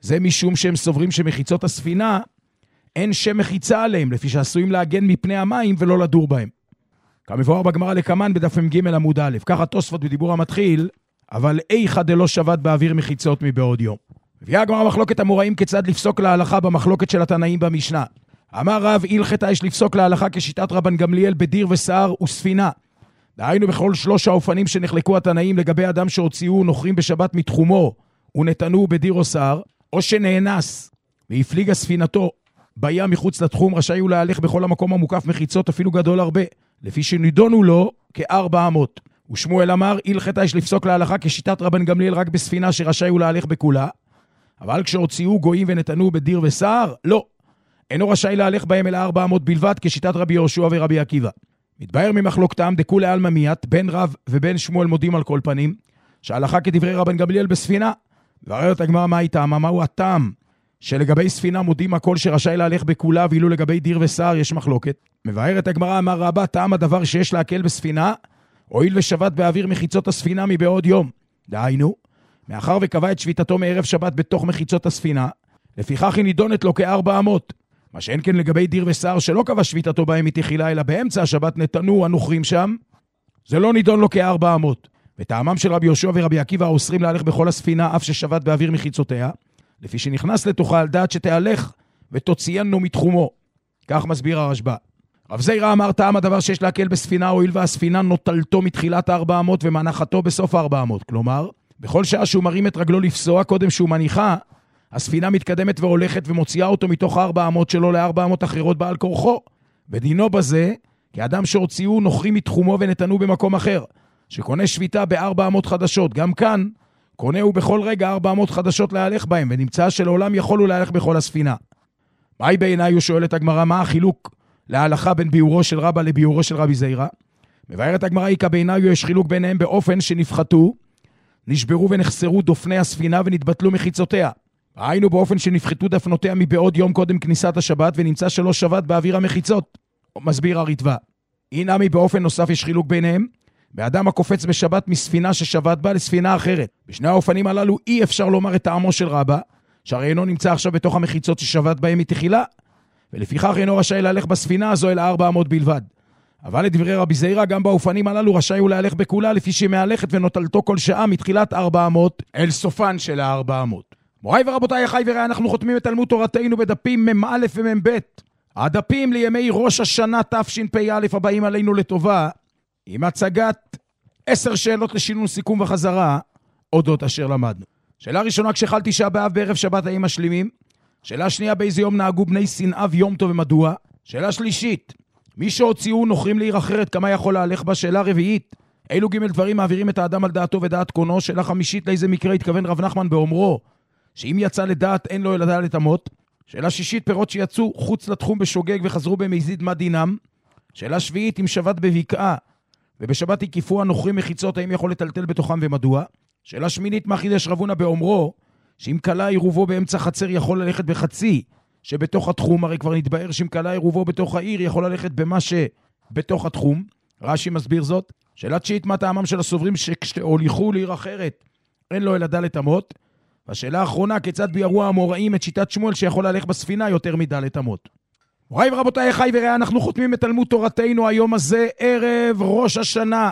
זה משום שהם סוברים שמחיצות הספינה אין שם מחיצה עליהם, לפי שעשויים להגן מפני המים ולא לדור בהם. כמבואר בגמרא לקמן בדף מ"ג עמוד א', ככה תוספות בדיבור המתחיל, אבל איכא דלא שבת באוויר מחיצות מבעוד יום. מביאה הגמרא מחלוקת אמוראים כיצד לפסוק להלכה במחלוקת של התנאים במשנה. אמר רב, הלכתה יש לפסוק להלכה כשיטת רבן גמליאל בדיר ושיער וספינה. דהיינו בכל שלוש האופנים שנחלקו התנאים לגבי אדם שהוציאו נוכרים בשבת מתחומו ונתנו בדיר או שיער, או שנאנס והפליגה ספינתו בים מחוץ לתחום, רשאי הוא להלך בכל המקום המוקף מחיצות אפילו גדול הרבה, לפי שנידונו לו כארבע אמות. ושמואל אמר, הלכתה יש לפסוק להלכה כשיטת רבן גמליאל רק בספינה שרשאי הוא להלך בכולה, אבל כשהוציאו גויים ונתנו בדיר ושיער, לא. אינו רשאי להלך בהם אל ארבע אמות בלבד, כשיטת רבי יהושע ורבי עקיבא. מתבהר ממחלוקתם דכולי עלמא מיית, בין רב ובין שמואל מודים על כל פנים, שההלכה כדברי רבן גמליאל בספינה. מבררת הגמרא מה איתם, מהו הטעם שלגבי ספינה מודים הכל שרשאי להלך בכולה, ואילו לגבי דיר ושיער יש מחלוקת. מבארת הגמרא, אמר רבא, טעם הדבר שיש להקל בספינה, הואיל ושבת באוויר מחיצות הספינה מבעוד יום. דהיינו, מאחר וקבע את שביתתו מערב שבת בתוך מחיצות הספינה, לפיכך היא נידונת לו כארבע אמות. מה שאין כן לגבי דיר ושיער שלא קבע שביתתו בהם מתחילה, אלא באמצע השבת נתנו הנוכרים שם, זה לא נידון לו כארבע אמות. וטעמם של רבי יהושע ורבי עקיבא האוסרים להלך בכל הספינה, אף ששבת באוויר מחיצותיה, לפי שנכנס לתוכה על דעת שתהלך ותוציאנו מתחומו. כך מסביר הרשב"א. רב זירא אמר, טעם הדבר שיש להקל בספינה, הואיל והספינה נוטלתו מתחילת ארבע אמות ומנחתו בסוף ארבע אמות. כלומר, בכל שעה שהוא מרים את רגלו לפסוע, קודם שהוא מניחה, הספינה מתקדמת והולכת ומוציאה אותו מתוך ארבע אמות שלו לארבע אמות אחרות בעל כורחו. ודינו בזה, כאדם שהוציאו נוכרים מתחומו ונתנו במקום אחר, שקונה שביתה בארבע אמות חדשות. גם כאן, קונה הוא בכל רגע ארבע אמות חדשות להלך בהם, ונמצא שלעולם יכול הוא להלך בכל הספינה. מהי בעיניי, הוא שואל את הגמרא, מה החילוק להלכה בין ביורו של רבא לביורו של רבי זירא? מבארת הגמרא, איכא בעיניי יש חילוק ביניהם באופן שנפחתו, נשברו ונחסרו דופני הספינה ונתבטלו מחיצותיה. היינו באופן שנפחתו דפנותיה מבעוד יום קודם כניסת השבת, ונמצא שלא שבת באוויר המחיצות. מסביר הריטב"א. הנה באופן נוסף יש חילוק ביניהם, באדם הקופץ בשבת מספינה ששבת בה לספינה אחרת. בשני האופנים הללו אי אפשר לומר את טעמו של רבא, שהרי אינו נמצא עכשיו בתוך המחיצות ששבת בהם מתחילה, ולפיכך אינו רשאי להלך בספינה הזו אל ארבע אמות בלבד. אבל לדברי רבי זירא, גם באופנים הללו רשאי הוא להלך בכולה, לפי שהיא מהלכת ונוטלתו כל שעה מתחילת ארבע אמות אל סופן של הארבע אמות. מוריי ורבותיי, אחי ורעי, אנחנו חותמים את תלמוד תורתנו בדפים מ"א ומ"ב. הדפים לימי ראש השנה תשפ"א הבאים עלינו לטובה, עם הצגת עשר שאלות לשינון סיכום וחזרה, אודות אשר למדנו. שאלה ראשונה, כשחל תשעה באב בערב שבת האם משלימים? שאלה שנייה, באיזה יום נהגו בני שנאב יום טוב ומדוע? שאלה שלישית, מי שהוציאו נוכרים לעיר אחרת, כמה יכול להלך בה? שאלה רביעית, אילו ג' דברים מעבירים את האדם על דעתו ודעת קונו? שאלה חמישית, לאיזה מקרה התכוון רב נחמן באומרו, שאם יצא לדעת אין לו אלא דלת אמות? שאלה שישית, פירות שיצאו חוץ לתחום בשוגג וחזרו במזיד, מה דינם? שאלה שביעית, אם שבת בבקעה ובשבת הקיפו הנוכרים מחיצות, האם יכול לטלטל בתוכם ומדוע? שאלה שמינית, מה חידש רבונה באומרו, שאם קלה עירובו באמצע חצר יכול ללכת בחצי שבתוך התחום? הרי כבר נתבהר שאם קלה עירובו בתוך העיר יכול ללכת במה שבתוך התחום. רש"י מסביר זאת. שאלה תשיעית, מה טעמם של הסוברים שכשהוליכו לעיר אחרת אין לו אלא דלת אמות? והשאלה האחרונה, כיצד ביארו האמוראים את שיטת שמואל שיכול להלך בספינה יותר מדלת אמות? מוריי ורבותיי, אחי ורעי, אנחנו חותמים את תלמוד תורתנו היום הזה, ערב ראש השנה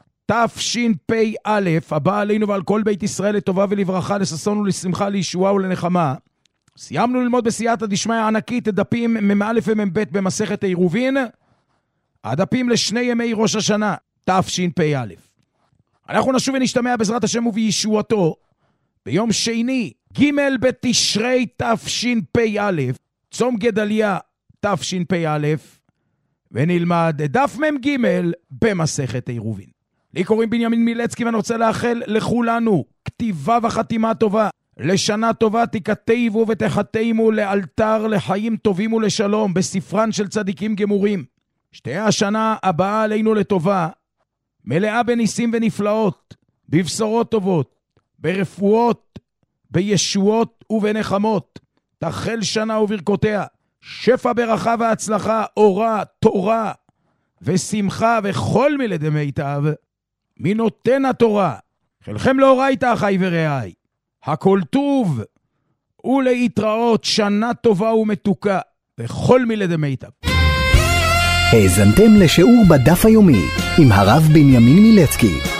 תשפ"א, הבא עלינו ועל כל בית ישראל לטובה ולברכה, לששון ולשמחה, לישועה ולנחמה. סיימנו ללמוד בסייעתא דשמיא הענקית את דפים מ"א ומ"ב במסכת עירובין, הדפים לשני ימי ראש השנה תשפ"א. אנחנו נשוב ונשתמע בעזרת השם ובישועתו ביום שני ג' בתשרי תשפ"א, צום גדליה תשפ"א, ונלמד דף מ"ג במסכת עירובין. לי קוראים בנימין מילצקי, ואני רוצה לאחל לכולנו כתיבה וחתימה טובה, לשנה טובה, תכתבו ותחתמו לאלתר לחיים טובים ולשלום בספרן של צדיקים גמורים. שתהיה השנה הבאה עלינו לטובה, מלאה בניסים ונפלאות, בבשורות טובות, ברפואות, בישועות ובנחמות. תחל שנה וברכותיה, שפע ברכה והצלחה, אורה, תורה ושמחה וכל מלדי מיטב מנותן התורה. חלכם לאורייתא, אחי ורעי, הכל טוב ולהתראות, שנה טובה ומתוקה, בכל מילה דמיטב. האזנתם לשיעור בדף היומי עם הרב בנימין מילצקי.